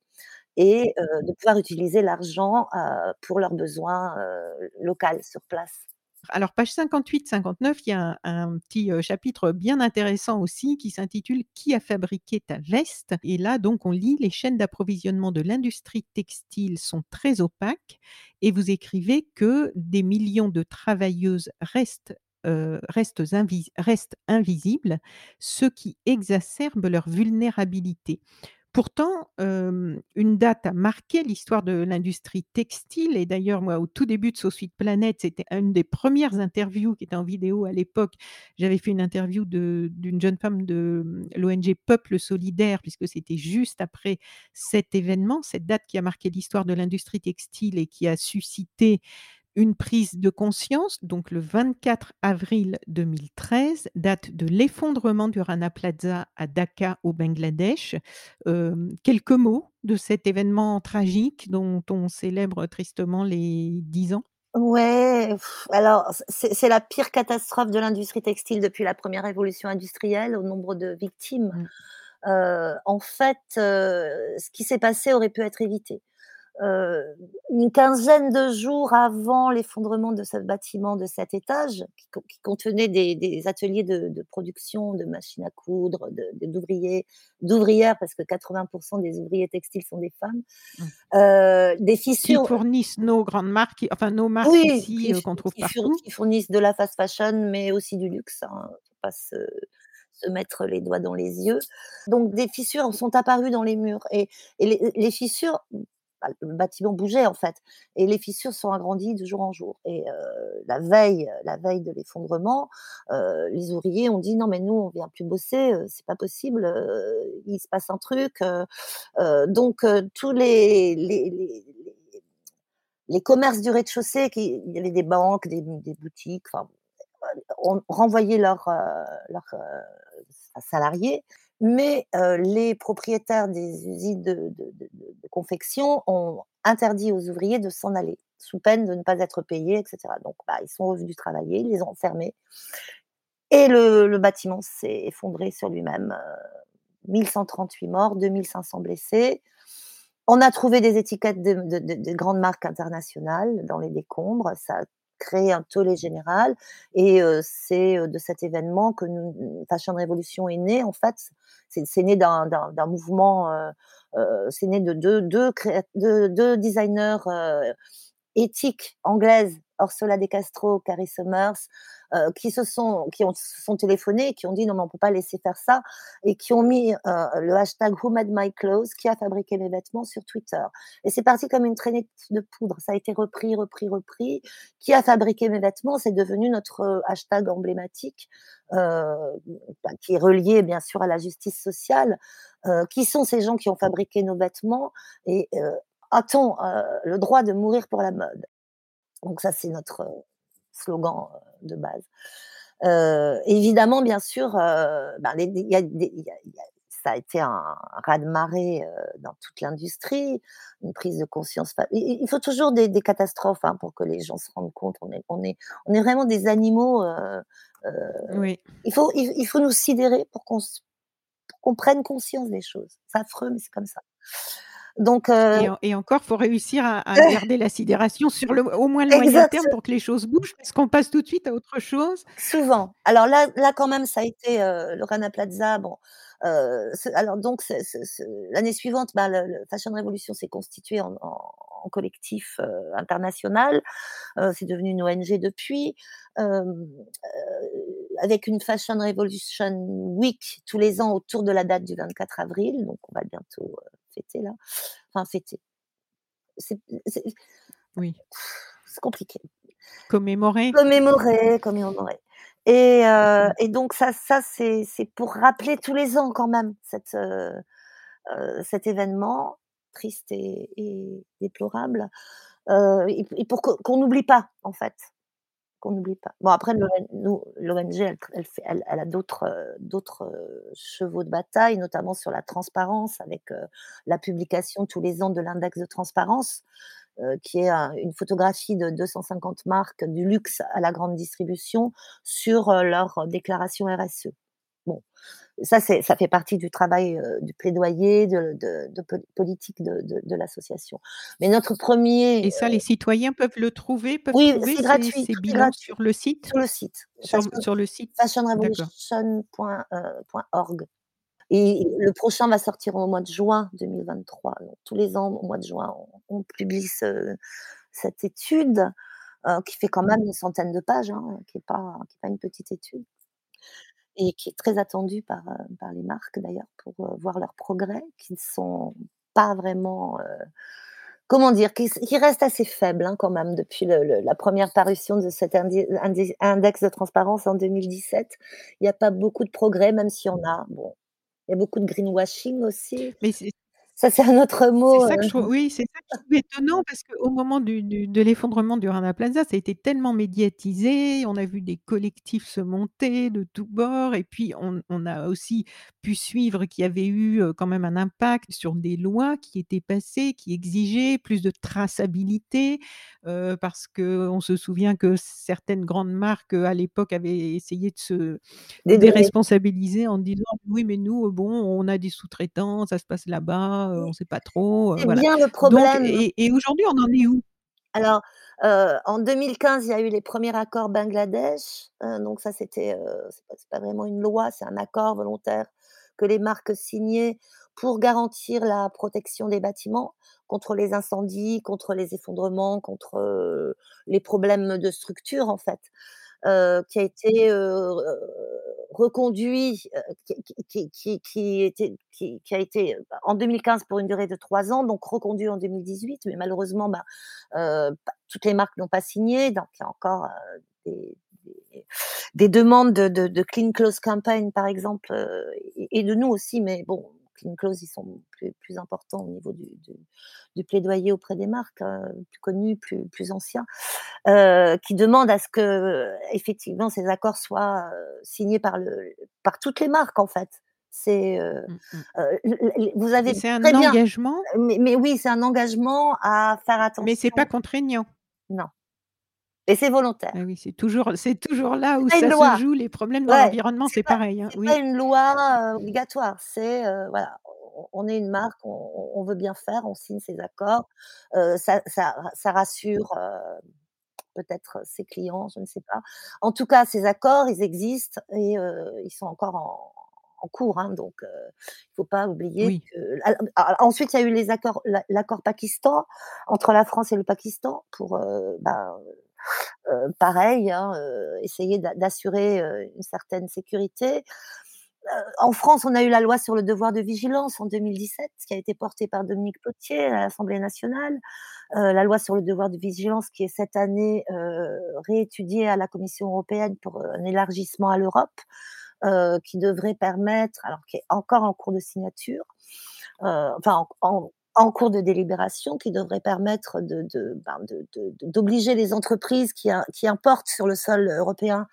Speaker 5: et heu, de pouvoir utiliser l'argent, heu, pour leurs besoins, heu, local, sur place.
Speaker 4: Alors page cinquante-huit cinquante-neuf, il y a un un petit, heu, chapitre bien intéressant aussi qui s'intitule «Qui a fabriqué ta veste?» et là donc on lit: «Les chaînes d'approvisionnement de l'industrie textile sont très opaques» et vous écrivez que des millions de travailleuses restent, heu, restent invis restent invisibles, ce qui exacerbe leur vulnérabilité. Pourtant, hem, une date a marqué l'histoire de l'industrie textile et d'ailleurs, moi, au tout début de Sauce Suite Planète, c'était une des premières interviews qui était en vidéo à l'époque. J'avais fait une interview de d'une jeune femme de, mmh, l'O N G Peuple solidaire, puisque c'était juste après cet événement, cette date qui a marqué l'histoire de l'industrie textile et qui a suscité une prise de conscience, donc le vingt-quatre avril deux mille treize, date de l'effondrement du Rana Plaza à Dacca au Bangladesh. Hem, quelques mots de cet événement tragique dont on célèbre tristement les dix ans?
Speaker 5: Ouais, alors c'est c'est la pire catastrophe de l'industrie textile depuis la première révolution industrielle au nombre de victimes.
Speaker 4: Mmh.
Speaker 5: Heu, en fait, heu, ce qui s'est passé aurait pu être évité. Heu, une quinzaine de jours avant l'effondrement de ce bâtiment de sept étages qui con qui contenait des des ateliers de de production de machines à coudre, de de d'ouvriers, d'ouvrières parce que quatre-vingts des ouvriers textiles sont des femmes.
Speaker 4: Mmh.
Speaker 5: Heu, des
Speaker 4: Qui
Speaker 5: fissures
Speaker 4: fournissent nos grandes marques, enfin nos marques
Speaker 5: oui,
Speaker 4: ici,
Speaker 5: qui
Speaker 4: heu,
Speaker 5: f
Speaker 4: qu'on trouve
Speaker 5: qui fur
Speaker 4: partout.
Speaker 5: qui fournissent de la fast fashion, mais aussi du luxe, hein, faut pas se se mettre les doigts dans les yeux. Donc des fissures sont apparues dans les murs et et les les fissures, bah, le bâtiment bougeait en fait et les fissures sont agrandies de jour en jour et heu, la veille la veille de l'effondrement, heu, les ouvriers ont dit: «Non mais nous on vient plus bosser, heu, c'est pas possible, heu, il se passe un truc», heu heu, donc heu, tous les les les les les commerces du rez-de-chaussée qui il y avait des banques, des des boutiques, enfin ont renvoyé leurs, heu, leurs, heu, salariés, mais heu, les propriétaires des usines de de de de de confection ont interdit aux ouvriers de s'en aller, sous peine de ne pas être payés et cetera. Donc bah, ils sont revenus travailler, ils les ont enfermés et le le bâtiment s'est effondré sur lui-même, heu, mille cent trente-huit morts, deux mille cinq cents blessés. On a trouvé des étiquettes de de de de grandes marques internationales dans les décombres. Ça a créé un tollé général et heu, c'est, heu, de cet événement que nous Fashion Revolution est né en fait. C'est c'est né d'un d'un d'un mouvement, heu heu, c'est né de deux deux créat deux deux designers, heu, éthiques anglaises, Orsola De Castro, Carrie Summers, heu, qui se sont qui ont se sont téléphonés et qui ont dit: «Non mais on peut pas laisser faire ça» et qui ont mis, heu, le hashtag Who made my clothes? Qui a fabriqué mes vêtements? Sur Twitter et c'est parti comme une traînée de poudre. Ça a été repris, repris, repris. Qui a fabriqué mes vêtements? C'est devenu notre, heu, hashtag emblématique, heu, bah, qui est relié bien sûr à la justice sociale. Heu, qui sont ces gens qui ont fabriqué nos vêtements et heu, a-t-on, heu, le droit de mourir pour la mode? Donc ça, c'est notre, heu, slogan, heu, de base. Heu, évidemment, bien sûr, heu, ben, les il y a des il y a il y a ça a été un raz-de-marée, heu, dans toute l'industrie, une prise de conscience fa i i il faut toujours des des catastrophes, hein, pour que les gens se rendent compte. On est on est on est vraiment des animaux, heu heu,
Speaker 4: Oui.
Speaker 5: il faut il il faut nous sidérer pour qu'on s pour qu'on prenne conscience des choses. C'est affreux, mais c'est comme ça. Donc
Speaker 4: Et
Speaker 5: heu
Speaker 4: en et encore, faut réussir à à garder la sidération sur le au moins le moyen
Speaker 5: exact.
Speaker 4: terme pour que les choses bougent, parce qu'on passe tout de suite à autre chose.
Speaker 5: Souvent. Alors là là quand même ça a été, heu, le Rana Plaza, bon, heu, ce alors donc ce ce ce l'année suivante, bah, le le Fashion Revolution s'est constitué en en en collectif, heu, international, heu, c'est devenu une O N G depuis, hem, heu, avec une Fashion Revolution Week tous les ans autour de la date du vingt-quatre avril, donc on va bientôt, heu, fêter là, enfin fêter. C'est c'est
Speaker 4: Oui,
Speaker 5: c'est compliqué.
Speaker 4: commémorer.
Speaker 5: Commémorer, commémorer et heu
Speaker 4: Mmh.
Speaker 5: et donc ça ça c'est c'est pour rappeler tous les ans quand même cette, heu heu, cet événement triste et et déplorable, heu et et pour qu'on qu'on n'oublie pas, en fait, qu'on n'oublie pas. Bon après l'O N nous l'O N G elle tr elle fait elle elle a d'autres, heu, d'autres, heu, chevaux de bataille, notamment sur la transparence avec, heu, la publication tous les ans de l'index de transparence, heu, qui est un une photographie de deux cent cinquante marques du luxe à la grande distribution sur, heu, leur déclaration R S E. Bon, ça c'est ça fait partie du travail, heu, du plaidoyer de de de pol politique de de de l'association. Mais notre premier,
Speaker 4: Et ça, les citoyens peuvent le trouver, peuvent
Speaker 5: oui,
Speaker 4: trouver
Speaker 5: c'est
Speaker 4: ces
Speaker 5: gratuit,
Speaker 4: ces
Speaker 5: tout est
Speaker 4: bilans
Speaker 5: gratuit
Speaker 4: sur le site?
Speaker 5: sur le site
Speaker 4: Sur
Speaker 5: fashion
Speaker 4: sur le site? D'accord.
Speaker 5: fashionrevolution point, heu, point org et le prochain va sortir au mois de juin deux mille vingt-trois. Donc tous les ans, au mois de juin, on on publie ce cette étude, heu, qui fait quand même une centaine de pages, hein, qui est pas qui est pas une petite étude et qui est très attendue par, heu, par les marques d'ailleurs pour, heu, voir leurs progrès qui ne sont pas vraiment, heu, comment dire? Qui s qui restent assez faibles, hein, quand même depuis le le la première parution de cet indi indi index de transparence en deux mille dix-sept. Il y a pas beaucoup de progrès, même s'il y en a. Bon, il y a beaucoup de greenwashing aussi.
Speaker 4: Mais c'est
Speaker 5: Ça, c'est un autre
Speaker 4: C'est
Speaker 5: mot,
Speaker 4: ça que
Speaker 5: heu
Speaker 4: je trouve oui, c'est ça que je trouve étonnant parce qu'au moment du du de l'effondrement du Rana Plaza, ça a été tellement médiatisé. On a vu des collectifs se monter de tous bords et puis on on a aussi pu suivre qu'il y avait eu, heu, quand même un impact sur des lois qui étaient passées, qui exigeaient plus de traçabilité, heu, parce qu'on se souvient que certaines grandes marques, heu, à l'époque avaient essayé de se
Speaker 5: des données.
Speaker 4: déresponsabiliser en disant: «Oui, mais nous, heu, bon, on a des sous-traitants, ça se passe là-bas, heu, on sait pas trop», heu,
Speaker 5: C'est
Speaker 4: voilà.
Speaker 5: bien le
Speaker 4: Donc
Speaker 5: problème.
Speaker 4: et et aujourd'hui, on en est où?
Speaker 5: Alors, heu, en deux mille quinze, il y a eu les premiers accords Bangladesh, heu, donc ça c'était, heu, c'est pas c'est pas vraiment une loi, c'est un accord volontaire que les marques signaient pour garantir la protection des bâtiments contre les incendies, contre les effondrements, contre, heu, les problèmes de structure en fait, heu, qui a été, heu, reconduit, heu, qui qui qui qui qui était qui qui a été, heu, bah, en deux mille quinze pour une durée de trois ans, donc reconduit en deux mille dix-huit, mais malheureusement, bah, heu, pas toutes les marques n'ont pas signé, donc il y a encore, heu, des des des demandes de de de clean clothes campaign par exemple, heu, et et de nous aussi, mais bon, clean clothes, ils sont plus plus importants au niveau du du du plaidoyer auprès des marques, heu, plus connues, plus plus anciens, heu, qui demandent à ce que, effectivement, ces accords soient, heu, signés par le par toutes les marques, en fait. C'est, heu
Speaker 4: Mmh mh.
Speaker 5: heu, l l vous
Speaker 4: Et
Speaker 5: avez
Speaker 4: c'est un
Speaker 5: très bien
Speaker 4: engagement,
Speaker 5: mais mais oui, c'est un engagement à faire
Speaker 4: mais c'est pas
Speaker 5: attention.
Speaker 4: contraignant.
Speaker 5: Non, et c'est volontaire.
Speaker 4: Ah oui, c'est toujours c'est toujours là
Speaker 5: C'est
Speaker 4: où
Speaker 5: pas une
Speaker 4: ça se
Speaker 5: loi.
Speaker 4: joue, les problèmes dans
Speaker 5: Ouais,
Speaker 4: l'environnement,
Speaker 5: c'est
Speaker 4: c'est
Speaker 5: pas
Speaker 4: pareil, hein,
Speaker 5: c'est pas
Speaker 4: oui.
Speaker 5: une loi, heu, obligatoire. C'est, heu, voilà, on on est une marque, on on veut bien faire, on signe ces accords, heu, ça ça ça rassure, heu, peut-être ses clients, je ne sais pas. En tout cas, ces accords, ils existent et heu, ils sont encore en en cours, hein, donc heu, il faut pas oublier
Speaker 4: Oui,
Speaker 5: que al a ensuite, il y a eu les accords l'a l'accord Pakistan, entre la France et le Pakistan pour, heu, bah, heu, pareil, hein, heu, essayer d'a d'assurer, heu, une certaine sécurité. Heu, en France, on a eu la loi sur le devoir de vigilance en deux mille dix-sept, qui a été portée par Dominique Potier à l'Assemblée nationale. Heu, la loi sur le devoir de vigilance qui est cette année, heu, réétudiée à la Commission européenne pour, heu, un élargissement à l'Europe, heu, qui devrait permettre alors qui est encore en cours de signature, heu, enfin en en en cours de délibération, qui devrait permettre de de, ben, de de de d'obliger les entreprises qui im qui importent sur le sol européen,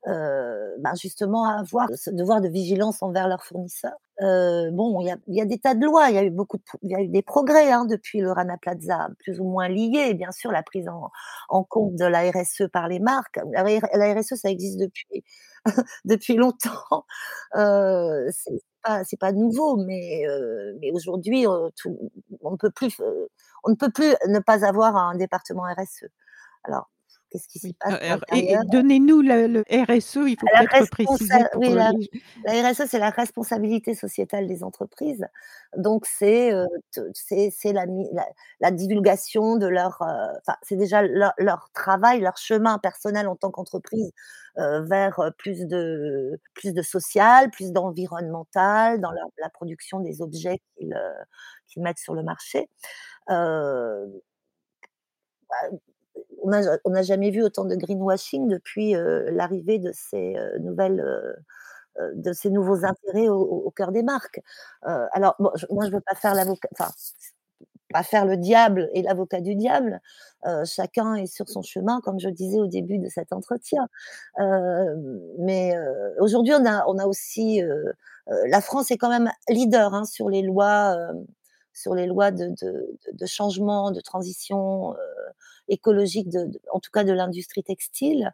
Speaker 5: heu, ben, justement à avoir ce devoir de vigilance envers leurs fournisseurs. Heu, bon, il y a il y a des tas de lois, il y a eu beaucoup de pro il y a eu des progrès, hein, depuis le Rana Plaza, plus ou moins liés, bien sûr, la prise en en compte de la R S E par les marques. La R la R S E, ça existe depuis depuis longtemps, heu, c'est pas c'est pas nouveau, mais heu, mais aujourd'hui, heu, tout on ne peut plus f heu, on ne peut plus ne pas avoir un département R S E. Alors, qu'est-ce qui s'y
Speaker 4: Oui,
Speaker 5: passe
Speaker 4: heu,
Speaker 5: à
Speaker 4: R et et
Speaker 5: l'intérieur?
Speaker 4: donnez-nous le le R S E, il faut
Speaker 5: La
Speaker 4: peut-être préciser
Speaker 5: responsa
Speaker 4: pour,
Speaker 5: oui,
Speaker 4: heu,
Speaker 5: la
Speaker 4: les
Speaker 5: la R S E, c'est la responsabilité sociétale des entreprises. Donc c'est, heu, te c'est c'est la mi la la divulgation de leur, heu, enfin, c'est déjà leur leur travail, leur chemin personnel en tant qu'entreprise, heu, vers, heu, plus de plus de social, plus d'environnemental dans la la production des objets qu'ils, heu, qu'ils mettent sur le marché. Heu, bah, on n'a on n'a jamais vu autant de greenwashing depuis, heu, l'arrivée de ces, heu, nouvelles, heu heu, de ces nouveaux intérêts au au au cœur des marques. Heu, alors bon, je moi je veux pas faire l'avocat enfin, pas faire le diable et l'avocat du diable. Heu, chacun est sur son chemin, comme je le disais au début de cet entretien. Hem, mais heu, aujourd'hui on a on a aussi, heu heu, la France est quand même leader, hein, sur les lois, hem, sur les lois de de de de changement, de transition, heu, écologique de de en tout cas de l'industrie textile.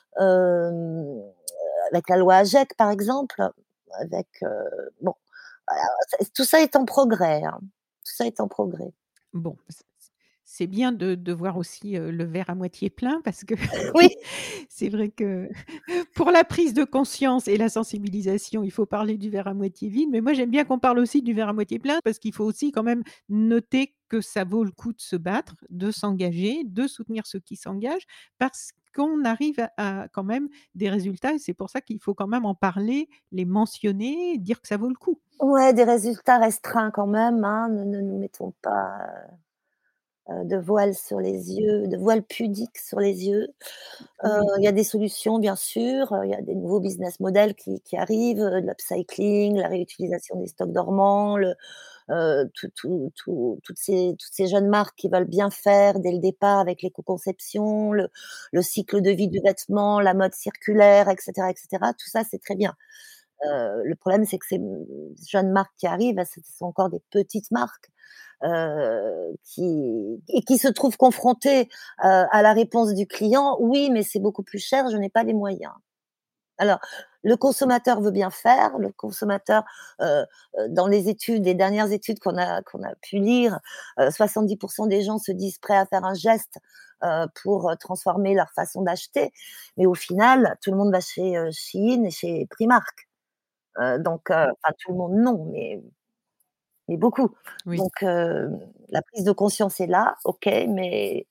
Speaker 5: Hem, avec la loi AGEC par exemple, avec, heu, bon, voilà, c'est tout ça est en progrès, hein. Tout ça est en progrès.
Speaker 4: bon, c c c'est bien de de voir aussi, heu, le verre à moitié plein parce que
Speaker 5: Oui,
Speaker 4: c'est vrai que pour la prise de conscience et la sensibilisation, il faut parler du verre à moitié vide, mais moi j'aime bien qu'on parle aussi du verre à moitié plein parce qu'il faut aussi quand même noter que ça vaut le coup de se battre, de s'engager, de soutenir ceux qui s'engagent parce qu'on arrive à à quand même des résultats et c'est pour ça qu'il faut quand même en parler, les mentionner, dire que ça vaut le coup.
Speaker 5: ouais, des résultats restreints quand même, hein. Ne ne nous mettons pas, heu, de voile sur les yeux, de voile pudique sur les yeux. Heu,
Speaker 4: Oui.
Speaker 5: il y a des solutions bien sûr, heu, il y a des nouveaux business models qui qui arrivent, heu, de l'upcycling, la réutilisation des stocks dormants, le heu, tout tout tout toutes ces toutes ces jeunes marques qui veulent bien faire dès le départ avec l'éco-conception, le le cycle de vie du vêtement, la mode circulaire et cetera et cetera. Tout ça, c'est très bien. Heu, le problème, c'est que ces, mmh, jeunes marques qui arrivent, bah, ce sont encore des petites marques, heu, qui et qui se trouvent confrontées, heu, à la réponse du client: «Oui, mais c'est beaucoup plus cher, je n'ai pas les moyens». Alors, le consommateur veut bien faire, le consommateur, heu heu, dans les études, les dernières études qu'on a qu'on a pu lire, heu, soixante-dix des gens se disent prêts à faire un geste, heu, pour, heu, transformer leur façon d'acheter. Mais au final, tout le monde va chez, heu, Shein et chez Primark. Heu, donc heu, enfin tout le monde non, mais mais beaucoup.
Speaker 4: Oui,
Speaker 5: Donc heu, la prise de conscience est là, OK, mais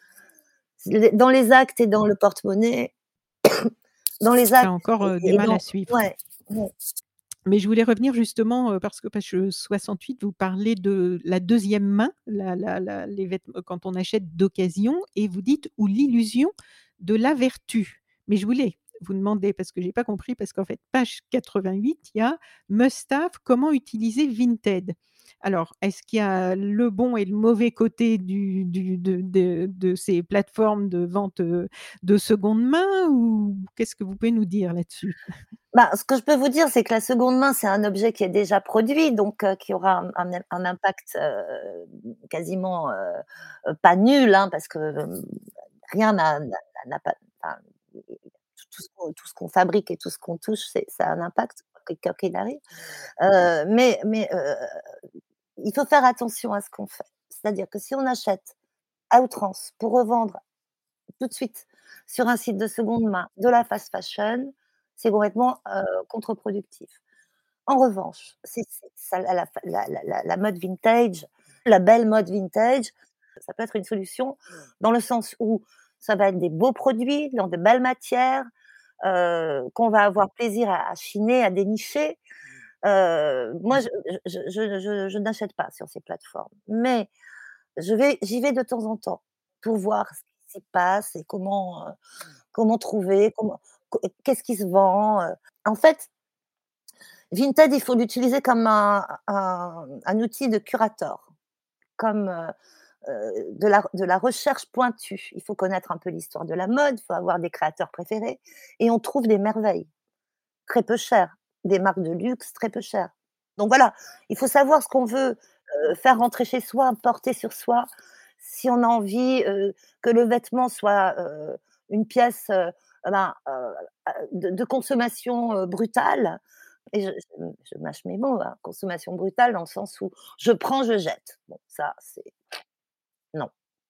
Speaker 5: dans les actes et dans le porte-monnaie, dans les
Speaker 4: ça a
Speaker 5: actes
Speaker 4: encore,
Speaker 5: et
Speaker 4: heu, du
Speaker 5: et
Speaker 4: mal à
Speaker 5: dans
Speaker 4: suivre.
Speaker 5: ouais, ouais.
Speaker 4: Mais je voulais revenir justement, heu, parce que page, heu, soixante-huit, vous parlez de la deuxième main, la la la les vêtements quand on achète d'occasion et vous dites: «Ou l'illusion de la vertu». Mais je voulais vous demander, parce que j'ai pas compris, parce qu'en fait, page quatre-vingt-huit, il y a Must have, comment utiliser Vinted. Alors, est-ce qu'il y a le bon et le mauvais côté du du de de de ces plateformes de vente, heu, de seconde main ou qu'est-ce que vous pouvez nous dire là-dessus?
Speaker 5: Bah, ce que je peux vous dire, c'est que la seconde main, c'est un objet qui est déjà produit, donc heu, qui aura un un un impact, heu, quasiment, heu heu, pas nul, hein, parce que, hem, rien n'a n'a n'a pas enfin, tout tout ce qu'on tout ce qu'on fabrique et tout ce qu'on touche, c'est ça a un impact, quoi quoi qu'il arrive. Heu, mais mais heu, il faut faire attention à ce qu'on fait. C'est-à-dire que si on achète à outrance pour revendre tout de suite sur un site de seconde main de la fast fashion, c'est complètement, heu, contre-productif. En revanche, c'est c'est ça la la la la la la mode vintage, la belle mode vintage, ça peut être une solution dans le sens où ça va être des beaux produits dans de belles matières, heu, qu'on va avoir plaisir à à chiner, à dénicher. Heu, moi je je je je je n'achète pas sur ces plateformes, mais je vais j'y vais de temps en temps pour voir ce qui s'y passe et comment, heu, comment trouver, comment co qu'est-ce qui se vend, heu. En fait, Vinted, il faut l'utiliser comme un un un outil de curator, comme, heu heu, de la de la recherche pointue. Il faut connaître un peu l'histoire de la mode, il faut avoir des créateurs préférés et on trouve des merveilles, très peu chères, des marques de luxe très peu chères. Donc voilà, il faut savoir ce qu'on veut, heu, faire rentrer chez soi, porter sur soi. Si on a envie, heu, que le vêtement soit, heu, une pièce, heu, ben, heu, de de consommation, heu, brutale, Et je je je mâche mes mots, hein, consommation brutale dans le sens où je prends, je jette. Bon ça, c'est non.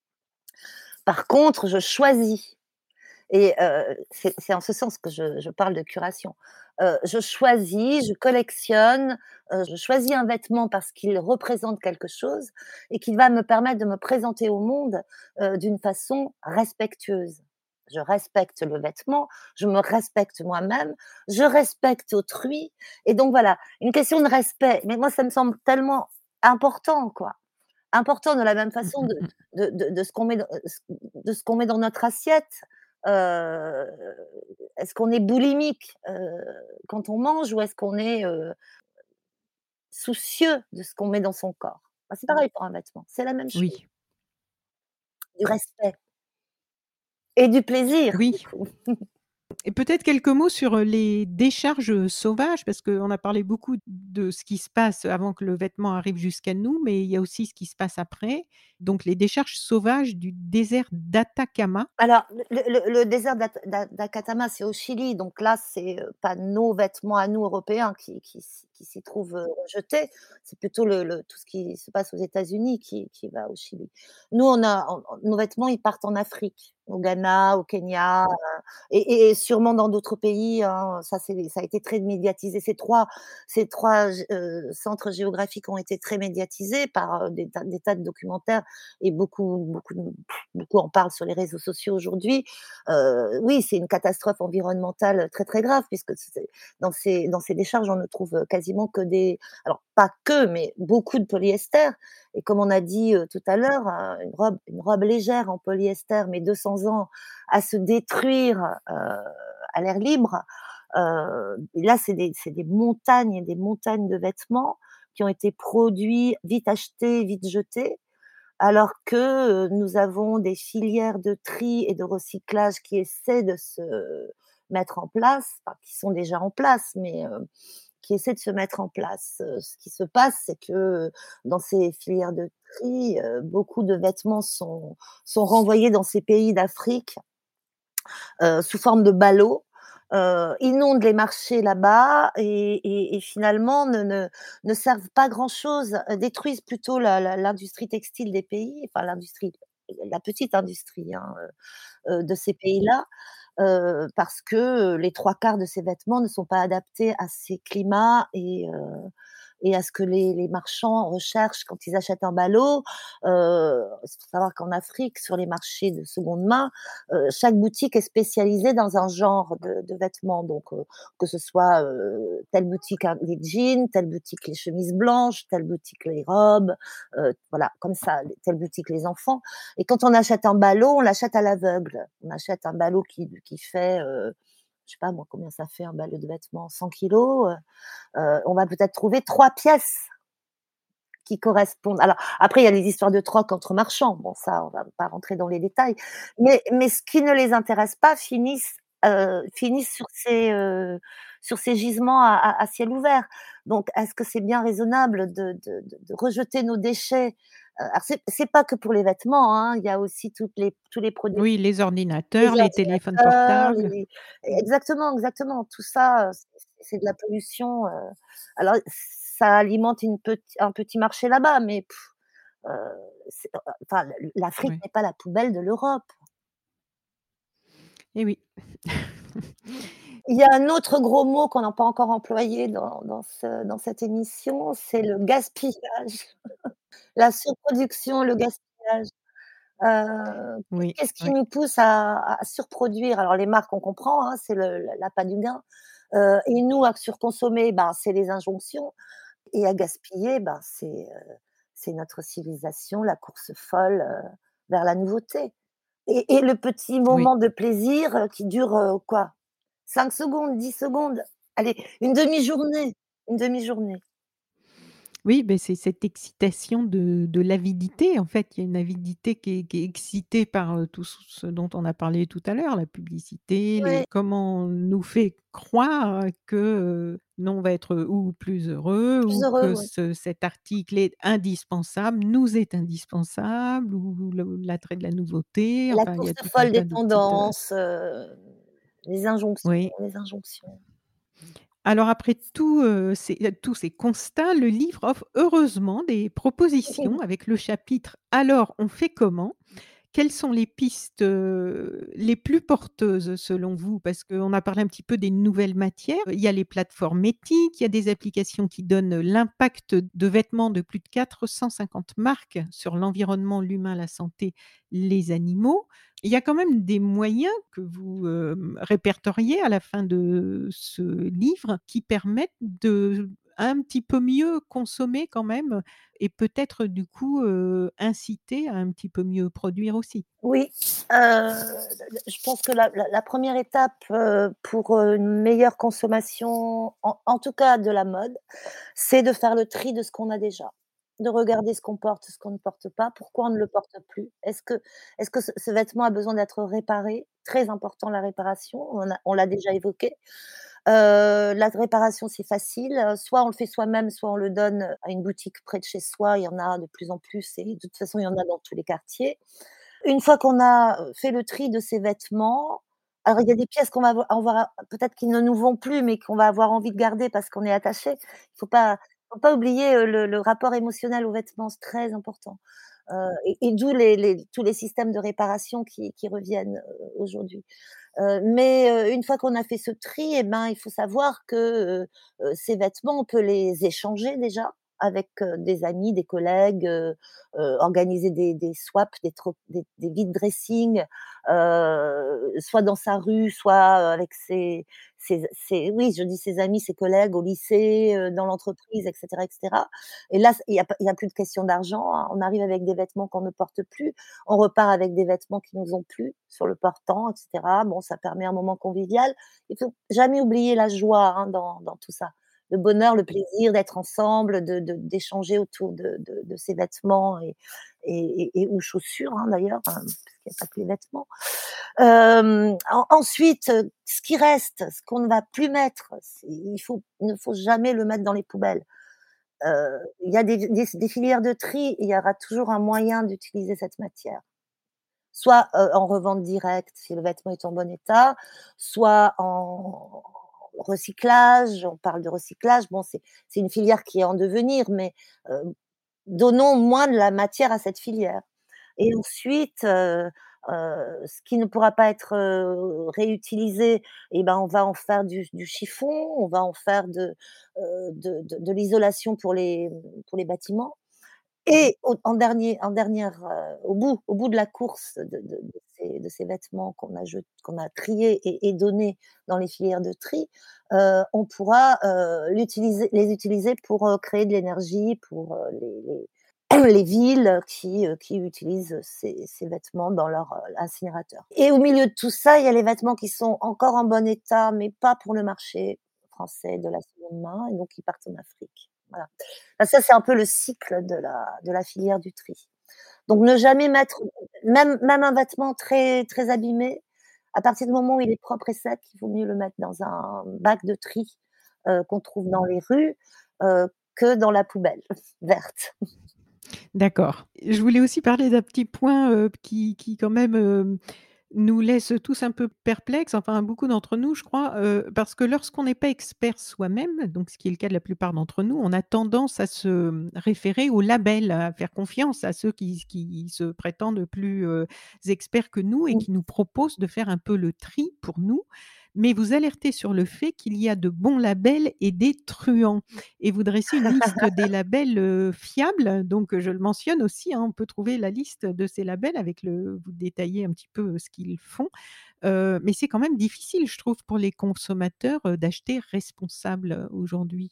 Speaker 5: Par contre, je choisis et heu, c'est c'est en ce sens que je je parle de curation. Heu, je choisis, je collectionne, heu, je choisis un vêtement parce qu'il représente quelque chose et qu'il va me permettre de me présenter au monde, heu, d'une façon respectueuse. Je respecte le vêtement, je me respecte moi-même, je respecte autrui et donc voilà, une question de respect. Mais moi, ça me semble tellement important, quoi. Important de la même
Speaker 4: Mmh
Speaker 5: façon
Speaker 4: mh
Speaker 5: de
Speaker 4: mh.
Speaker 5: de de de ce qu'on met dans, heu, ce de ce qu'on met dans notre assiette. Heu, est-ce qu'on est boulimique, heu, quand on mange ou est-ce qu'on est, heu, soucieux de ce qu'on met dans son corps? Bah, c'est pareil pour un vêtement, c'est la même chose.
Speaker 4: Oui,
Speaker 5: Du respect et du plaisir, du
Speaker 4: oui.
Speaker 5: coup.
Speaker 4: Et peut-être quelques mots sur, heu, les décharges, sauvages, parce qu'on a parlé beaucoup de ce qui se passe avant que le vêtement arrive jusqu'à nous, mais il y a aussi ce qui se passe après. Donc les décharges sauvages du désert d'Atacama.
Speaker 5: Alors, le le le désert d'At d'A d'Akatama, c'est au Chili, donc là, c'est, heu, pas nos vêtements à nous européens qui qui s qui s'y trouvent, heu, rejetés. C'est plutôt le le tout ce qui se passe aux États-Unis qui qui va au Chili. Nous, on a on on nos vêtements, ils partent en Afrique, au Ghana, au Kenya, heu et et sûrement dans d'autres pays, hein. Ça, c'est ça a été très médiatisé. Ces trois ces trois g heu, centres géographiques ont été très médiatisés par, heu, des tas des tas de documentaires et beaucoup beaucoup de beaucoup en parlent sur les réseaux sociaux aujourd'hui. Heu, oui, c'est une catastrophe environnementale très, très grave puisque c'est dans ces dans ces décharges, on ne trouve quasiment que des alors pas que, mais beaucoup de polyester et comme on a dit, heu, tout à l'heure, heu, une robe une robe légère en polyester, mais deux cents ans à se détruire, heu, à l'air libre, heu, et là, c'est des c'est des montagnes et des montagnes de vêtements qui ont été produits, vite achetés, vite jetés alors que, heu, nous avons des filières de tri et de recyclage qui essaient de se mettre en place, enfin qui sont déjà en place, mais heu, qui essaient de se mettre en place. Heu, ce qui se passe, c'est que, dans ces filières de tri, heu, beaucoup de vêtements sont sont renvoyés dans ces pays d'Afrique, heu, sous forme de ballots, heu, inondent les marchés là-bas et et et finalement ne ne ne servent pas grand-chose, heu, détruisent plutôt la la l'industrie textile des pays, enfin l'industrie la petite industrie, hein, heu heu, de ces pays-là, heu, parce que, heu, les trois quarts de ces vêtements ne sont pas adaptés à ces climats et heu et à ce que les les marchands recherchent quand ils achètent un ballot. Heu, il faut savoir qu'en Afrique, sur les marchés de seconde main, heu, chaque boutique est spécialisée dans un genre de de vêtements. Donc, heu, que ce soit, heu, telle boutique a les jeans, telle boutique les chemises blanches, telle boutique les robes, heu, voilà, comme ça, telle boutique les enfants. Et quand on achète un ballot, on l'achète à l'aveugle. On achète un ballot qui qui fait, heu, je sais pas moi, combien ça fait un ballot de vêtements? cent kilogrammes, heu heu, on va peut-être trouver trois pièces qui correspondent. Alors après, il y a les histoires de troc entre marchands. Bon ça, on va pas rentrer dans les détails. Mais mais ce qui ne les intéresse pas finissent, heu, finissent sur ces, heu, sur ces gisements à à à ciel ouvert. Donc est-ce que c'est bien raisonnable de de de de rejeter nos déchets? Heu, alors c'est c'est pas que pour les vêtements, hein, il y a aussi toutes les tous les produits,
Speaker 4: Oui, les
Speaker 5: les
Speaker 4: ordinateurs, les téléphones
Speaker 5: ordinateurs,
Speaker 4: portables.
Speaker 5: les exactement, exactement. Tout ça, heu, c'est c'est de la pollution, heu, alors ça alimente une peti un petit marché là-bas, mais pff, heu, c'est heu, enfin l l'Afrique
Speaker 4: Ouais.
Speaker 5: n'est pas la poubelle de l'Europe.
Speaker 4: Et oui.
Speaker 5: Il y a un autre gros mot qu'on n'a pas encore employé dans dans ce dans cette émission, c'est le gaspillage. La surproduction, le gaspillage. Heu,
Speaker 4: Oui,
Speaker 5: qu'est-ce qui
Speaker 4: oui.
Speaker 5: nous pousse à à surproduire? Alors les marques, on comprend, hein, c'est le l'appât du gain, heu et nous à surconsommer, ben, c'est les injonctions et à gaspiller, ben, c'est, heu, c'est notre civilisation, la course folle, heu, vers la nouveauté et et le petit
Speaker 4: Oui.
Speaker 5: moment de plaisir, heu, qui dure, heu, quoi? cinq secondes, dix secondes, allez, une demi-journée, une demi-journée.
Speaker 4: Oui, beh, c'est cette excitation de de l'avidité, en fait. Il y a une avidité qui est qui est excitée par, heu, tout ce ce dont on a parlé tout à l'heure, la publicité, les
Speaker 5: Ouais,
Speaker 4: comment on nous fait croire que, heu, nous, on va être, ou plus heureux
Speaker 5: plus
Speaker 4: ou
Speaker 5: heureux,
Speaker 4: que
Speaker 5: ouais.
Speaker 4: ce cet article est indispensable, nous est indispensable ou le l'attrait de la nouveauté.
Speaker 5: La
Speaker 4: Enfin, il y
Speaker 5: course
Speaker 4: a tout un
Speaker 5: folle des
Speaker 4: tas de petites, heu
Speaker 5: tendances, heu, les injonctions,
Speaker 4: oui.
Speaker 5: les injonctions.
Speaker 4: Alors après tout, heu, ces tous ces constats, le livre offre heureusement des propositions avec le chapitre «Alors on fait comment?». Quelles sont les pistes, heu, les plus porteuses selon vous? Parce qu'on a parlé un petit peu des nouvelles matières. Il y a les plateformes éthiques, il y a des applications qui donnent l'impact de vêtements de plus de quatre cent cinquante marques sur l'environnement, l'humain, la santé, les animaux. Il y a quand même des moyens que vous, hem, répertoriez à la fin de ce livre qui permettent de un petit peu mieux consommer quand même et peut-être du coup, heu, inciter à un petit peu mieux produire aussi.
Speaker 5: Oui, heu, je pense que la la la première étape, heu, pour, heu, une meilleure consommation, en en tout cas de la mode, c'est de faire le tri de ce qu'on a déjà. De regarder ce qu'on porte, ce qu'on ne porte pas, pourquoi on ne le porte plus? Est-ce que est-ce que ce ce vêtement a besoin d'être réparé? Très important la réparation, on a on l'a déjà évoqué. Heu, la réparation, c'est facile, heu, soit on le fait soi-même, soit on le donne, à une boutique près de chez soi, il y en a de plus en plus et de toute façon, il y en a dans tous les quartiers. Une fois qu'on a, heu, fait le tri de ces vêtements, alors il y a des pièces qu'on va avoir avoir peut-être qui ne nous vont plus, mais qu'on va avoir envie de garder parce qu'on est attaché. Il faut pas faut pas oublier, heu, le le rapport émotionnel aux vêtements, c'est très important, heu et et d'où les les tous les systèmes de réparation qui qui reviennent, heu, aujourd'hui. Heu, mais heu, une fois qu'on a fait ce tri et ben, il faut savoir que, heu heu, ces vêtements, on peut les échanger déjà avec, heu, des amis, des collègues, heu heu, organiser des des swaps, des tro des des vide dressing, heu, soit dans sa rue, soit, heu, avec ses ses ses oui, je dis ses amis, ses collègues au lycée, heu, dans l'entreprise et cetera et cetera et là, c il y a pas il y a plus de question d'argent, hein. On arrive avec des vêtements qu'on ne porte plus, on repart avec des vêtements qui nous ont plu sur le portant et cetera. Bon, ça permet un moment convivial. Il faut jamais oublier la joie, hein, dans dans tout ça. Le bonheur, le plaisir d'être ensemble, de de d'échanger autour de de de ces vêtements et et et et ou chaussures, hein, d'ailleurs, hein, parce qu'il y a pas que les vêtements. Hem, en ensuite, heu, ce qui reste, ce qu'on ne va plus mettre, c'est il faut il ne faut jamais le mettre dans les poubelles. Heu, il y a des des des filières de tri, il y aura toujours un moyen d'utiliser cette matière. Soit, heu, en revente directe si le vêtement est en bon état, soit en recyclage, on parle de recyclage, bon c'est c'est une filière qui est en devenir, mais heu, donnons moins de la matière à cette filière et ensuite, heu heu, ce qui ne pourra pas être, heu, réutilisé et ben, on va en faire du du chiffon, on va en faire de, heu, de de de l'isolation pour les, pour les bâtiments et au en dernier en dernière, heu, au bout au bout de la course de de de ces de ces vêtements qu'on a jet qu'on a triés et et donnés dans les filières de tri, heu, on pourra, heu, l'utiliser les utiliser pour, heu, créer de l'énergie pour, heu, les les les villes qui, heu, qui utilisent ces ces vêtements dans leur, heu, incinérateur et au milieu de tout ça, il y a les vêtements qui sont encore en bon état, mais pas pour le marché français de la seconde main et donc ils partent en Afrique. Voilà. Bah, ça, c'est un peu le cycle de la de la filière du tri. Donc ne jamais mettre même même un vêtement très très abîmé, à partir du moment où il est propre et sec, il vaut mieux le mettre dans un bac de tri, heu, qu'on trouve dans les rues, heu, que dans la poubelle verte.
Speaker 4: D'accord. Je voulais aussi parler d'un petit point, heu, qui qui quand même, hem, nous laisse tous un peu perplexes, enfin beaucoup d'entre nous je crois, heu, parce que lorsqu'on n'est pas expert soi-même, donc ce qui est le cas de la plupart d'entre nous, on a tendance à se, mmh, référer aux labels, à faire confiance à ceux qui qui se prétendent plus, heu, experts que nous et
Speaker 5: Mmh.
Speaker 4: qui nous proposent de faire un peu le tri pour nous. Mais vous alertez sur le fait qu'il y a de bons labels et des truands et vous dressez une liste des labels, heu, fiables, donc heu, je le mentionne aussi, hein, on peut trouver la liste de ces labels avec le vous détaillez un petit peu ce qu'ils font, heu, mais c'est quand même difficile, je trouve, pour les consommateurs, heu, d'acheter responsable aujourd'hui.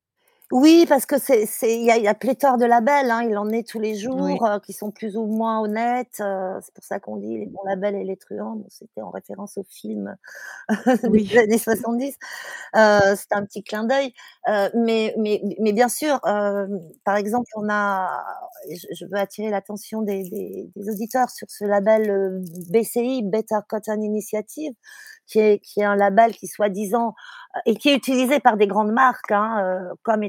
Speaker 5: Oui, parce que c'est c'est il y a il y a pléthore de labels, hein, il en est tous les jours,
Speaker 4: Oui.
Speaker 5: heu, qui sont plus ou moins honnêtes, heu, c'est pour ça qu'on dit les bons labels et les truands, bon c'était en référence au film
Speaker 4: Oui.
Speaker 5: des années soixante-dix, heu, c'était un petit clin d'œil, heu, mais mais mais bien sûr, hem, par exemple, on a je je veux attirer l'attention des des des auditeurs sur ce label, heu, B C I, Better Cotton Initiative, qui est qui est un label qui soi-disant et qui est utilisé par des grandes marques, hein, heu, comme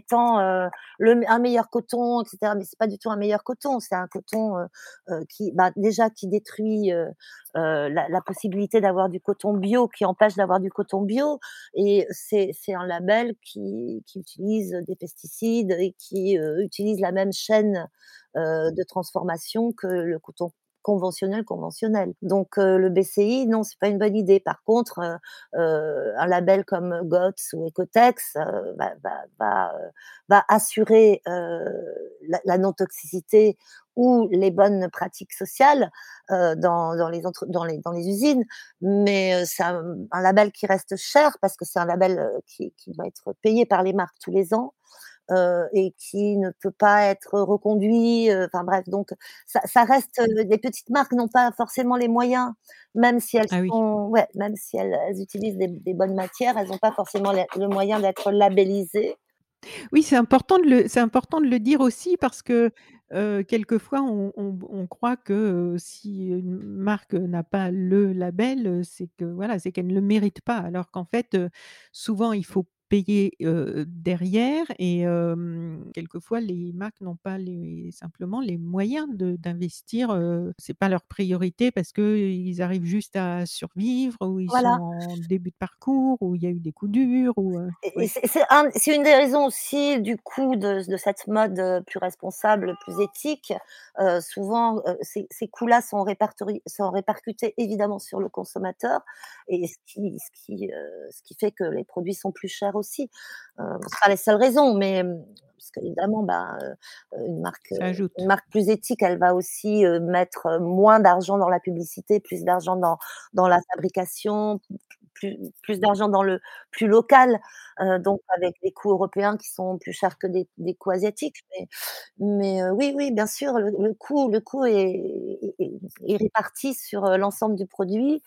Speaker 5: étant, heu, le un meilleur coton et cetera, mais c'est pas du tout un meilleur coton. C'est un coton, heu heu, qui, bah, déjà qui détruit, heu heu, la la possibilité d'avoir du coton bio, qui empêche d'avoir du coton bio et c'est c'est un label qui qui utilise des pesticides et qui, heu, utilise la même chaîne, heu, de transformation que le coton conventionnel, conventionnel. Donc heu, le B C I, non, c'est pas une bonne idée. Par contre, heu heu, un label comme G O T S ou Ecotex, heu, va va va, heu, va assurer, heu, la la non-toxicité ou les bonnes pratiques sociales, heu, dans dans les entre dans les dans les usines. Mais heu, c'est un un label qui reste cher parce que c'est un label, heu, qui qui doit être payé par les marques tous les ans, heu et qui ne peut pas être reconduit, heu, enfin bref, donc ça ça reste, heu, les petites marques n'ont pas forcément les moyens, même si elles
Speaker 4: Ah oui.
Speaker 5: sont ouais, même si elles elles utilisent des des bonnes matières, elles ont pas forcément les le moyen d'être labellisées.
Speaker 4: Oui, c'est important de le c'est important de le dire aussi parce que, heu, quelquefois on on on croit que, heu, si une marque n'a pas le label, heu, c'est que voilà, c'est qu'elle ne le mérite pas. Alors qu'en fait, heu, souvent il faut payer, heu, derrière et hem, quelquefois les marques n'ont pas les simplement les moyens de d'investir, heu, c'est pas leur priorité parce qu'ils arrivent juste à survivre ou ils sont
Speaker 5: Voilà.
Speaker 4: en début de parcours ou il y a eu des coups durs ou, heu,
Speaker 5: Et et
Speaker 4: ouais.
Speaker 5: c'est c'est un c'est une des raisons aussi du coup de de cette mode, heu, plus responsable, plus éthique. Heu, souvent, heu, ces ces coûts-là sont répertori sont répercutés évidemment sur le consommateur et ce qui ce qui, heu, ce qui fait que les produits sont plus chers aussi. Heu, c'est pas les seules raisons, mais, mmh, parce qu'évidemment, bah, heu, heu, une marque, heu,
Speaker 4: Ça
Speaker 5: une
Speaker 4: ajoute.
Speaker 5: marque plus éthique, elle va aussi, heu, mettre, heu, moins d'argent dans la publicité, plus d'argent dans dans la fabrication, plus plus d'argent dans le plus local. Heu, donc avec des coûts européens qui sont plus chers que des des coûts asiatiques. Mais mais heu, oui, oui, bien sûr, le le coût le coût est est est est réparti sur, heu, l'ensemble du produit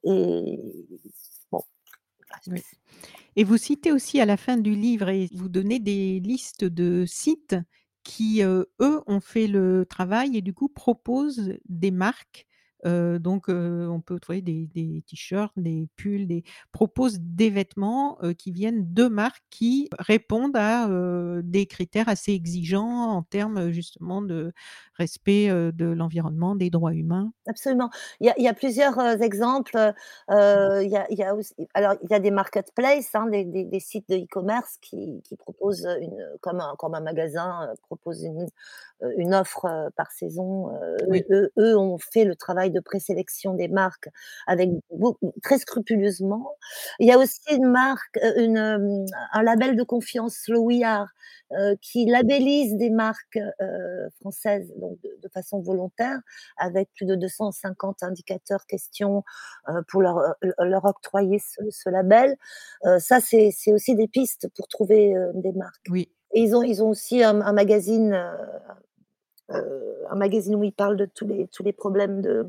Speaker 5: et bon,
Speaker 4: Oui. Et vous citez aussi à la fin du livre et vous donnez des listes de sites qui, heu, eux, ont fait le travail et du coup proposent des marques. Heu, donc, heu, on peut trouver des des t-shirts, des pulls, des proposent des vêtements, heu, qui viennent de marques qui répondent à, heu, des critères assez exigeants en termes, justement de respect, heu, de l'environnement, des droits humains.
Speaker 5: absolument. Il y a il y a plusieurs, heu, exemples, heu heu, il y a il y a aussi alors il y a des marketplaces, hein, des des des sites de e-commerce qui qui proposent, heu, une comme un comme un magasin, heu, propose une, heu, une offre, heu, par saison. Heu,
Speaker 4: Oui.
Speaker 5: eux eux ont fait le travail de présélection des marques avec beaucoup très scrupuleusement. Il y a aussi une marque, heu, une, hem, un label de confiance, le We Are, heu, qui labellise des marques, heu, françaises, donc de de façon volontaire avec plus de deux cent cinquante indicateurs, questions, heu, pour leur, heu, leur octroyer ce ce label. Heu, ça, c'est c'est aussi des pistes pour trouver, heu, des marques
Speaker 4: Oui.
Speaker 5: et ils ont ils ont aussi un un magazine, heu heu, un magazine où ils parlent de tous les tous les problèmes de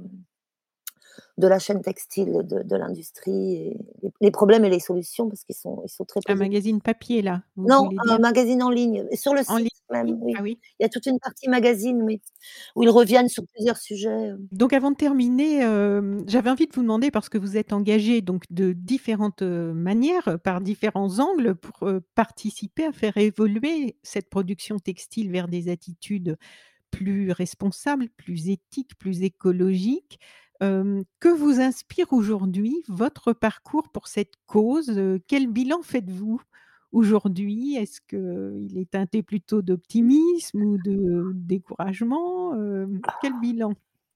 Speaker 5: de la chaîne textile, de de l'industrie et les les problèmes et les solutions parce qu'ils sont ils sont très
Speaker 4: Un
Speaker 5: positifs.
Speaker 4: magazine papier là, vous
Speaker 5: Non,
Speaker 4: voulez
Speaker 5: un
Speaker 4: dire?
Speaker 5: magazine en ligne, sur le
Speaker 4: En
Speaker 5: site
Speaker 4: ligne
Speaker 5: même,
Speaker 4: aussi?
Speaker 5: oui.
Speaker 4: Ah oui?
Speaker 5: Il y a toute une partie magazine, oui, où ils reviennent sur plusieurs sujets, heu
Speaker 4: Donc avant de terminer, hem, j'avais envie de vous demander parce que vous êtes engagés donc de différentes, heu, manières, euh, par différents angles pour, heu, participer à faire évoluer cette production textile vers des attitudes plus responsables, plus éthiques, plus écologiques. Hem, que vous inspire aujourd'hui votre parcours pour cette cause? Heu, quel bilan faites-vous aujourd'hui? Est-ce qu'il est teinté plutôt d'optimisme ou de découragement? Hem, quel bilan?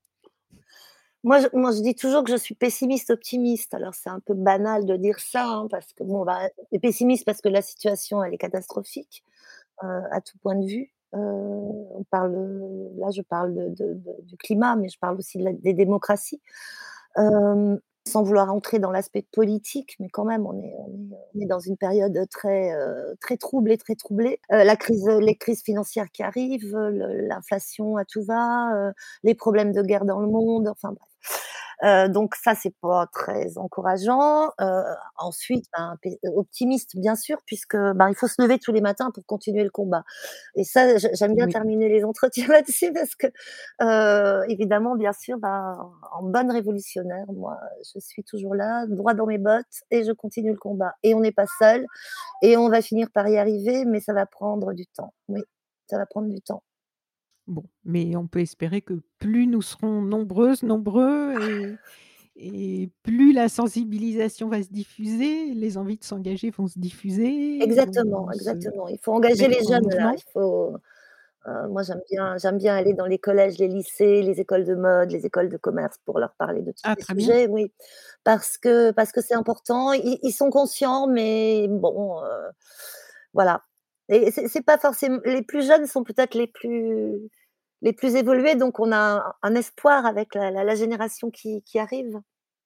Speaker 5: Moi je moi je dis toujours que je suis pessimiste optimiste. Alors c'est un peu banal de dire ça, hein, parce que bon, bah, tu pessimiste parce que la situation elle est catastrophique, heu, à tout point de vue. Heu, on parle, heu, là je parle de de de du climat, mais je parle aussi de la des démocraties. Hem, Sans vouloir entrer dans l'aspect politique, mais quand même on est on est, on est dans une période très, heu, très troublée, très troublée. Heu, la crise, les crises financières qui arrivent, le l'inflation à tout va, heu, les problèmes de guerre dans le monde, enfin bref. Heu, donc ça, c'est pas très encourageant. Heu, ensuite, ben, pé optimiste bien sûr puisque, ben, il faut se lever tous les matins pour continuer le combat et ça, j'ai j'aime bien
Speaker 4: Oui.
Speaker 5: terminer les entretiens là-dessus parce que, heu, évidemment, bien sûr, ben, en bonne révolutionnaire, moi, je suis toujours là, droit dans mes bottes et je continue le combat et on n'est pas seul et on va finir par y arriver, mais ça va prendre du temps. Oui, ça va prendre du temps.
Speaker 4: Bon, mais on peut espérer que plus nous serons nombreuses, nombreux et et plus la sensibilisation va se diffuser, les envies de s'engager vont se diffuser, vont
Speaker 5: Exactement,
Speaker 4: vont se
Speaker 5: exactement. Il faut engager les
Speaker 4: mettre en
Speaker 5: jeunes là,
Speaker 4: mouvement.
Speaker 5: il faut heu, moi j'aime bien j'aime bien aller dans les collèges, les lycées, les écoles de mode, les écoles de commerce pour leur parler de tous
Speaker 4: Ah
Speaker 5: ces
Speaker 4: très bien.
Speaker 5: sujets, oui. Parce que parce que c'est important. Ils ils sont conscients, mais bon, heu, voilà et c'est c'est pas forcém les plus jeunes sont peut-être les plus les plus évolués, donc on a un un espoir avec la la la génération qui qui arrive.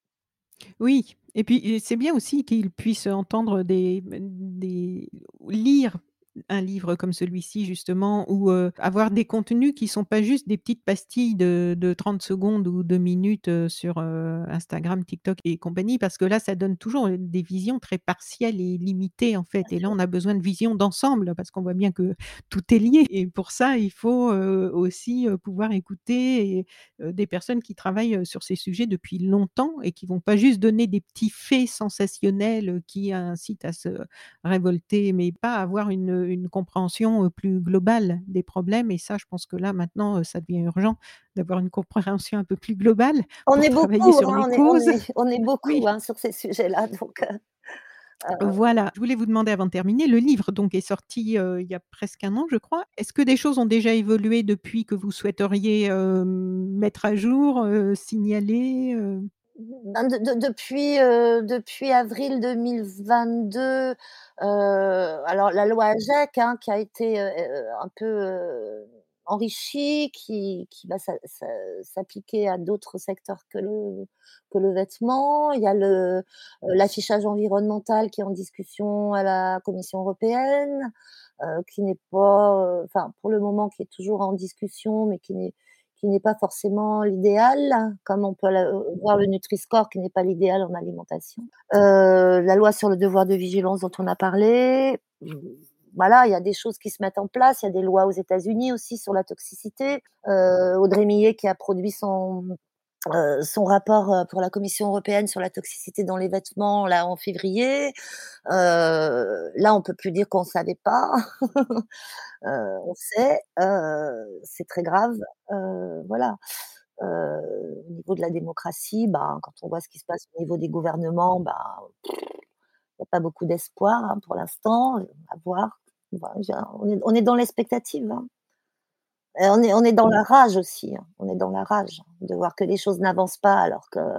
Speaker 4: Oui et puis et c'est bien aussi qu'ils puissent entendre des des lire un livre comme celui-ci justement ou, heu, avoir des contenus qui sont pas juste des petites pastilles de de trente secondes ou deux minutes, heu, sur, heu, Instagram, TikTok et compagnie. Parce que là, ça donne toujours, heu, des visions très partielles et limitées en fait
Speaker 5: Bien
Speaker 4: et là,
Speaker 5: sûr.
Speaker 4: on a besoin de visions d'ensemble parce qu'on voit bien que tout est lié et pour ça, il faut, heu, aussi, heu, pouvoir écouter et heu, des personnes qui travaillent, heu, sur ces sujets depuis longtemps et qui vont pas juste donner des petits faits sensationnels, heu, qui incitent à se révolter, mais pas avoir une une compréhension, heu, plus globale des problèmes et ça, je pense que là, maintenant, heu, ça devient urgent d'avoir une compréhension un peu plus globale
Speaker 5: On
Speaker 4: pour
Speaker 5: est
Speaker 4: travailler
Speaker 5: beaucoup,
Speaker 4: sur
Speaker 5: hein,
Speaker 4: les
Speaker 5: on est on
Speaker 4: causes.
Speaker 5: est on est beaucoup,
Speaker 4: Oui.
Speaker 5: hein, sur ces sujets-là donc heu, heu
Speaker 4: Voilà, je voulais vous demander avant de terminer, le livre donc est sorti, heu, il y a presque un an, je crois. Est-ce que des choses ont déjà évolué depuis que vous souhaiteriez, hem, mettre à jour, heu, signaler, heu?
Speaker 5: Ben, de de depuis, heu, depuis avril deux mille vingt-deux, heu, alors la loi AGEC, hein, qui a été, heu heu, un peu, heu, enrichie, qui qui va s'a s'a s'appliquer à d'autres secteurs que le que le vêtement. Il y a le, heu, l'affichage environnemental qui est en discussion à la Commission européenne, heu, qui n'est pas, heu, enfin, pour le moment, qui est toujours en discussion, mais qui n'est qui n'est pas forcément l'idéal, comme on peut le voir le Nutri-score qui n'est pas l'idéal en alimentation. Heu, la loi sur le devoir de vigilance dont on a parlé. Voilà, il y a des choses qui se mettent en place. Il y a des lois aux États-Unis aussi sur la toxicité. Heu, Audrey Millet qui a produit son, heu, son rapport, heu, pour la Commission européenne sur la toxicité dans les vêtements, là, en février. Heu, là, on peut plus dire qu'on savait pas. Heu, on sait, heu, c'est très grave, heu, voilà. Heu, au niveau de la démocratie, ben, quand on voit ce qui se passe au niveau des gouvernements, ben, il y a pas beaucoup d'espoir, hein, pour l'instant, heu, à voir. Bah, je on est on est dans l'expectative, hein. Et on est on est dans la rage aussi, hein, on est dans la rage de voir que les choses n'avancent pas alors que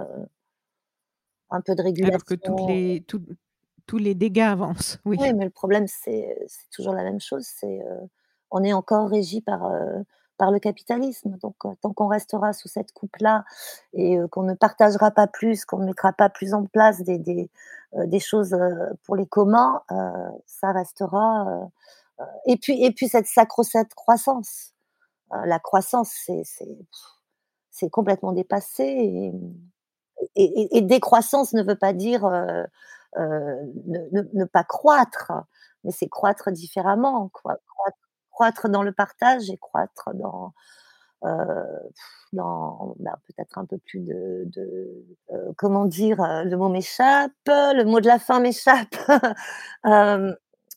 Speaker 5: un peu de
Speaker 4: Alors que toutes
Speaker 5: régulation.
Speaker 4: les tous tous les dégâts avancent, oui.
Speaker 5: Oui, mais le problème, c'est c'est toujours la même chose, c'est, heu, on est encore régi par, heu, par le capitalisme, donc heu, tant qu'on restera sous cette coupe-là et heu, qu'on ne partagera pas plus, qu'on ne mettra pas plus en place des des, heu, des choses, heu, pour les communs, heu, ça restera, heu heu et puis et puis cette sacro-sainte croissance. Heu, la croissance, c'est c'est c'est complètement dépassé et mmh et et et décroissance ne veut pas dire, heu heu, ne ne ne pas croître, mais c'est croître différemment, quoi. Croître croître dans le partage et croître dans, heu, dans, bah, peut-être un peu plus de de, heu, comment dire? Heu, le mot m'échappe, le mot de la fin m'échappe. Hem,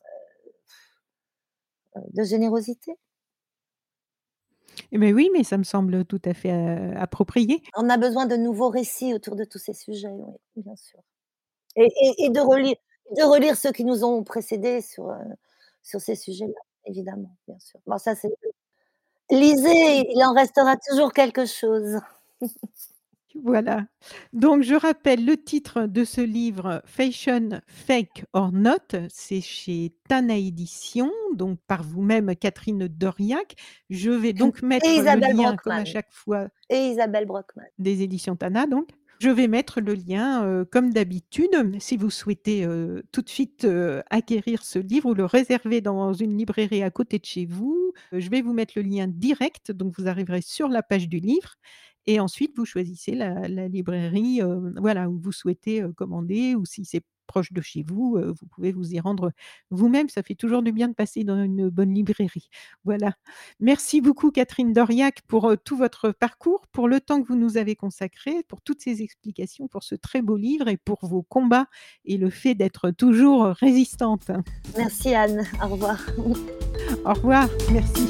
Speaker 5: heu, de générosité.
Speaker 4: Mais oui, mais ça me semble tout à fait, heu, approprié.
Speaker 5: On a besoin de nouveaux récits autour de tous ces sujets, oui, bien sûr. Et et et de relire de relire ceux qui nous ont précédés sur, heu, sur ces sujets-là, évidemment, bien sûr. Bon ça c'est lisez, il en restera toujours quelque chose.
Speaker 4: Voilà. Donc je rappelle le titre de ce livre, Fashion, Fake or Not, c'est chez Tana Éditions, donc par vous-même, Catherine Dauriac. Je vais donc
Speaker 5: Et
Speaker 4: mettre le
Speaker 5: Isabelle
Speaker 4: lien, comme à
Speaker 5: Brockman.
Speaker 4: chaque fois
Speaker 5: Et Isabelle Brockman.
Speaker 4: des éditions Tana donc. Je vais mettre le lien, heu, comme d'habitude. Si vous souhaitez, heu, tout de suite, heu, acquérir ce livre ou le réserver dans une librairie à côté de chez vous, heu, je vais vous mettre le lien direct, donc vous arriverez sur la page du livre et ensuite vous choisissez la la librairie, heu, voilà, où vous souhaitez, heu, commander ou si c'est proche de chez vous, heu, vous pouvez vous y rendre vous-même. Ça fait toujours du bien de passer dans une bonne librairie. Voilà. Merci beaucoup Catherine Doriac pour, heu, tout votre parcours, pour le temps que vous nous avez consacré, pour toutes ces explications, pour ce très beau livre et pour vos combats et le fait d'être toujours résistante.
Speaker 5: Merci Anne, au revoir.
Speaker 4: Au revoir, merci.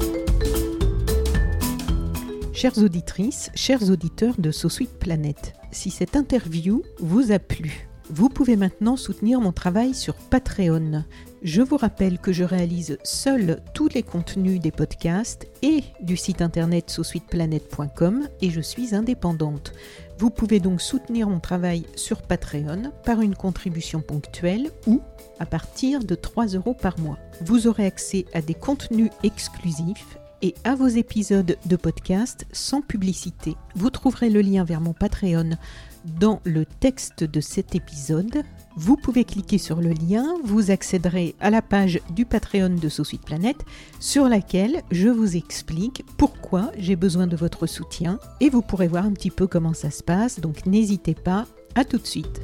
Speaker 4: Chères auditrices, chers auditeurs de So Sweet Planet, si cette interview vous a plu, vous pouvez maintenant soutenir mon travail sur Patreon. Je vous rappelle que je réalise seule tous les contenus des podcasts et du site internet so sweet planet point com et je suis indépendante. Vous pouvez donc soutenir mon travail sur Patreon par une contribution ponctuelle ou à partir de trois euros par mois. Vous aurez accès à des contenus exclusifs et à vos épisodes de podcast sans publicité. Vous trouverez le lien vers mon Patreon dans le texte de cet épisode. Vous pouvez cliquer sur le lien, vous accéderez à la page du Patreon de So Sweet Planet sur laquelle je vous explique pourquoi j'ai besoin de votre soutien et vous pourrez voir un petit peu comment ça se passe, donc n'hésitez pas, à tout de suite.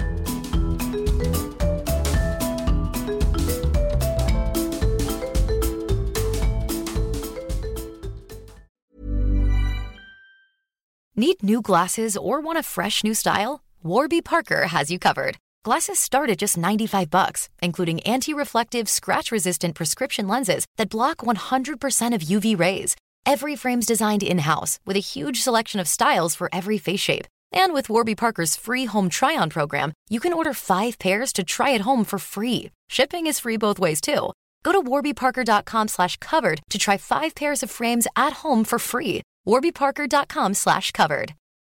Speaker 6: Need new glasses or want a fresh new style? Warby Parker has you covered. Glasses start at just ninety-five bucks, including anti-reflective, scratch-resistant prescription lenses that block one hundred percent of U V rays. Every frame's designed in-house with a huge selection of styles for every face shape. And with Warby Parker's free home try-on program, you can order five pairs to try at home for free. Shipping is free both ways, too. Go to warbyparker.com slash covered to try five pairs of frames at home for free. warbyparker.com slash covered.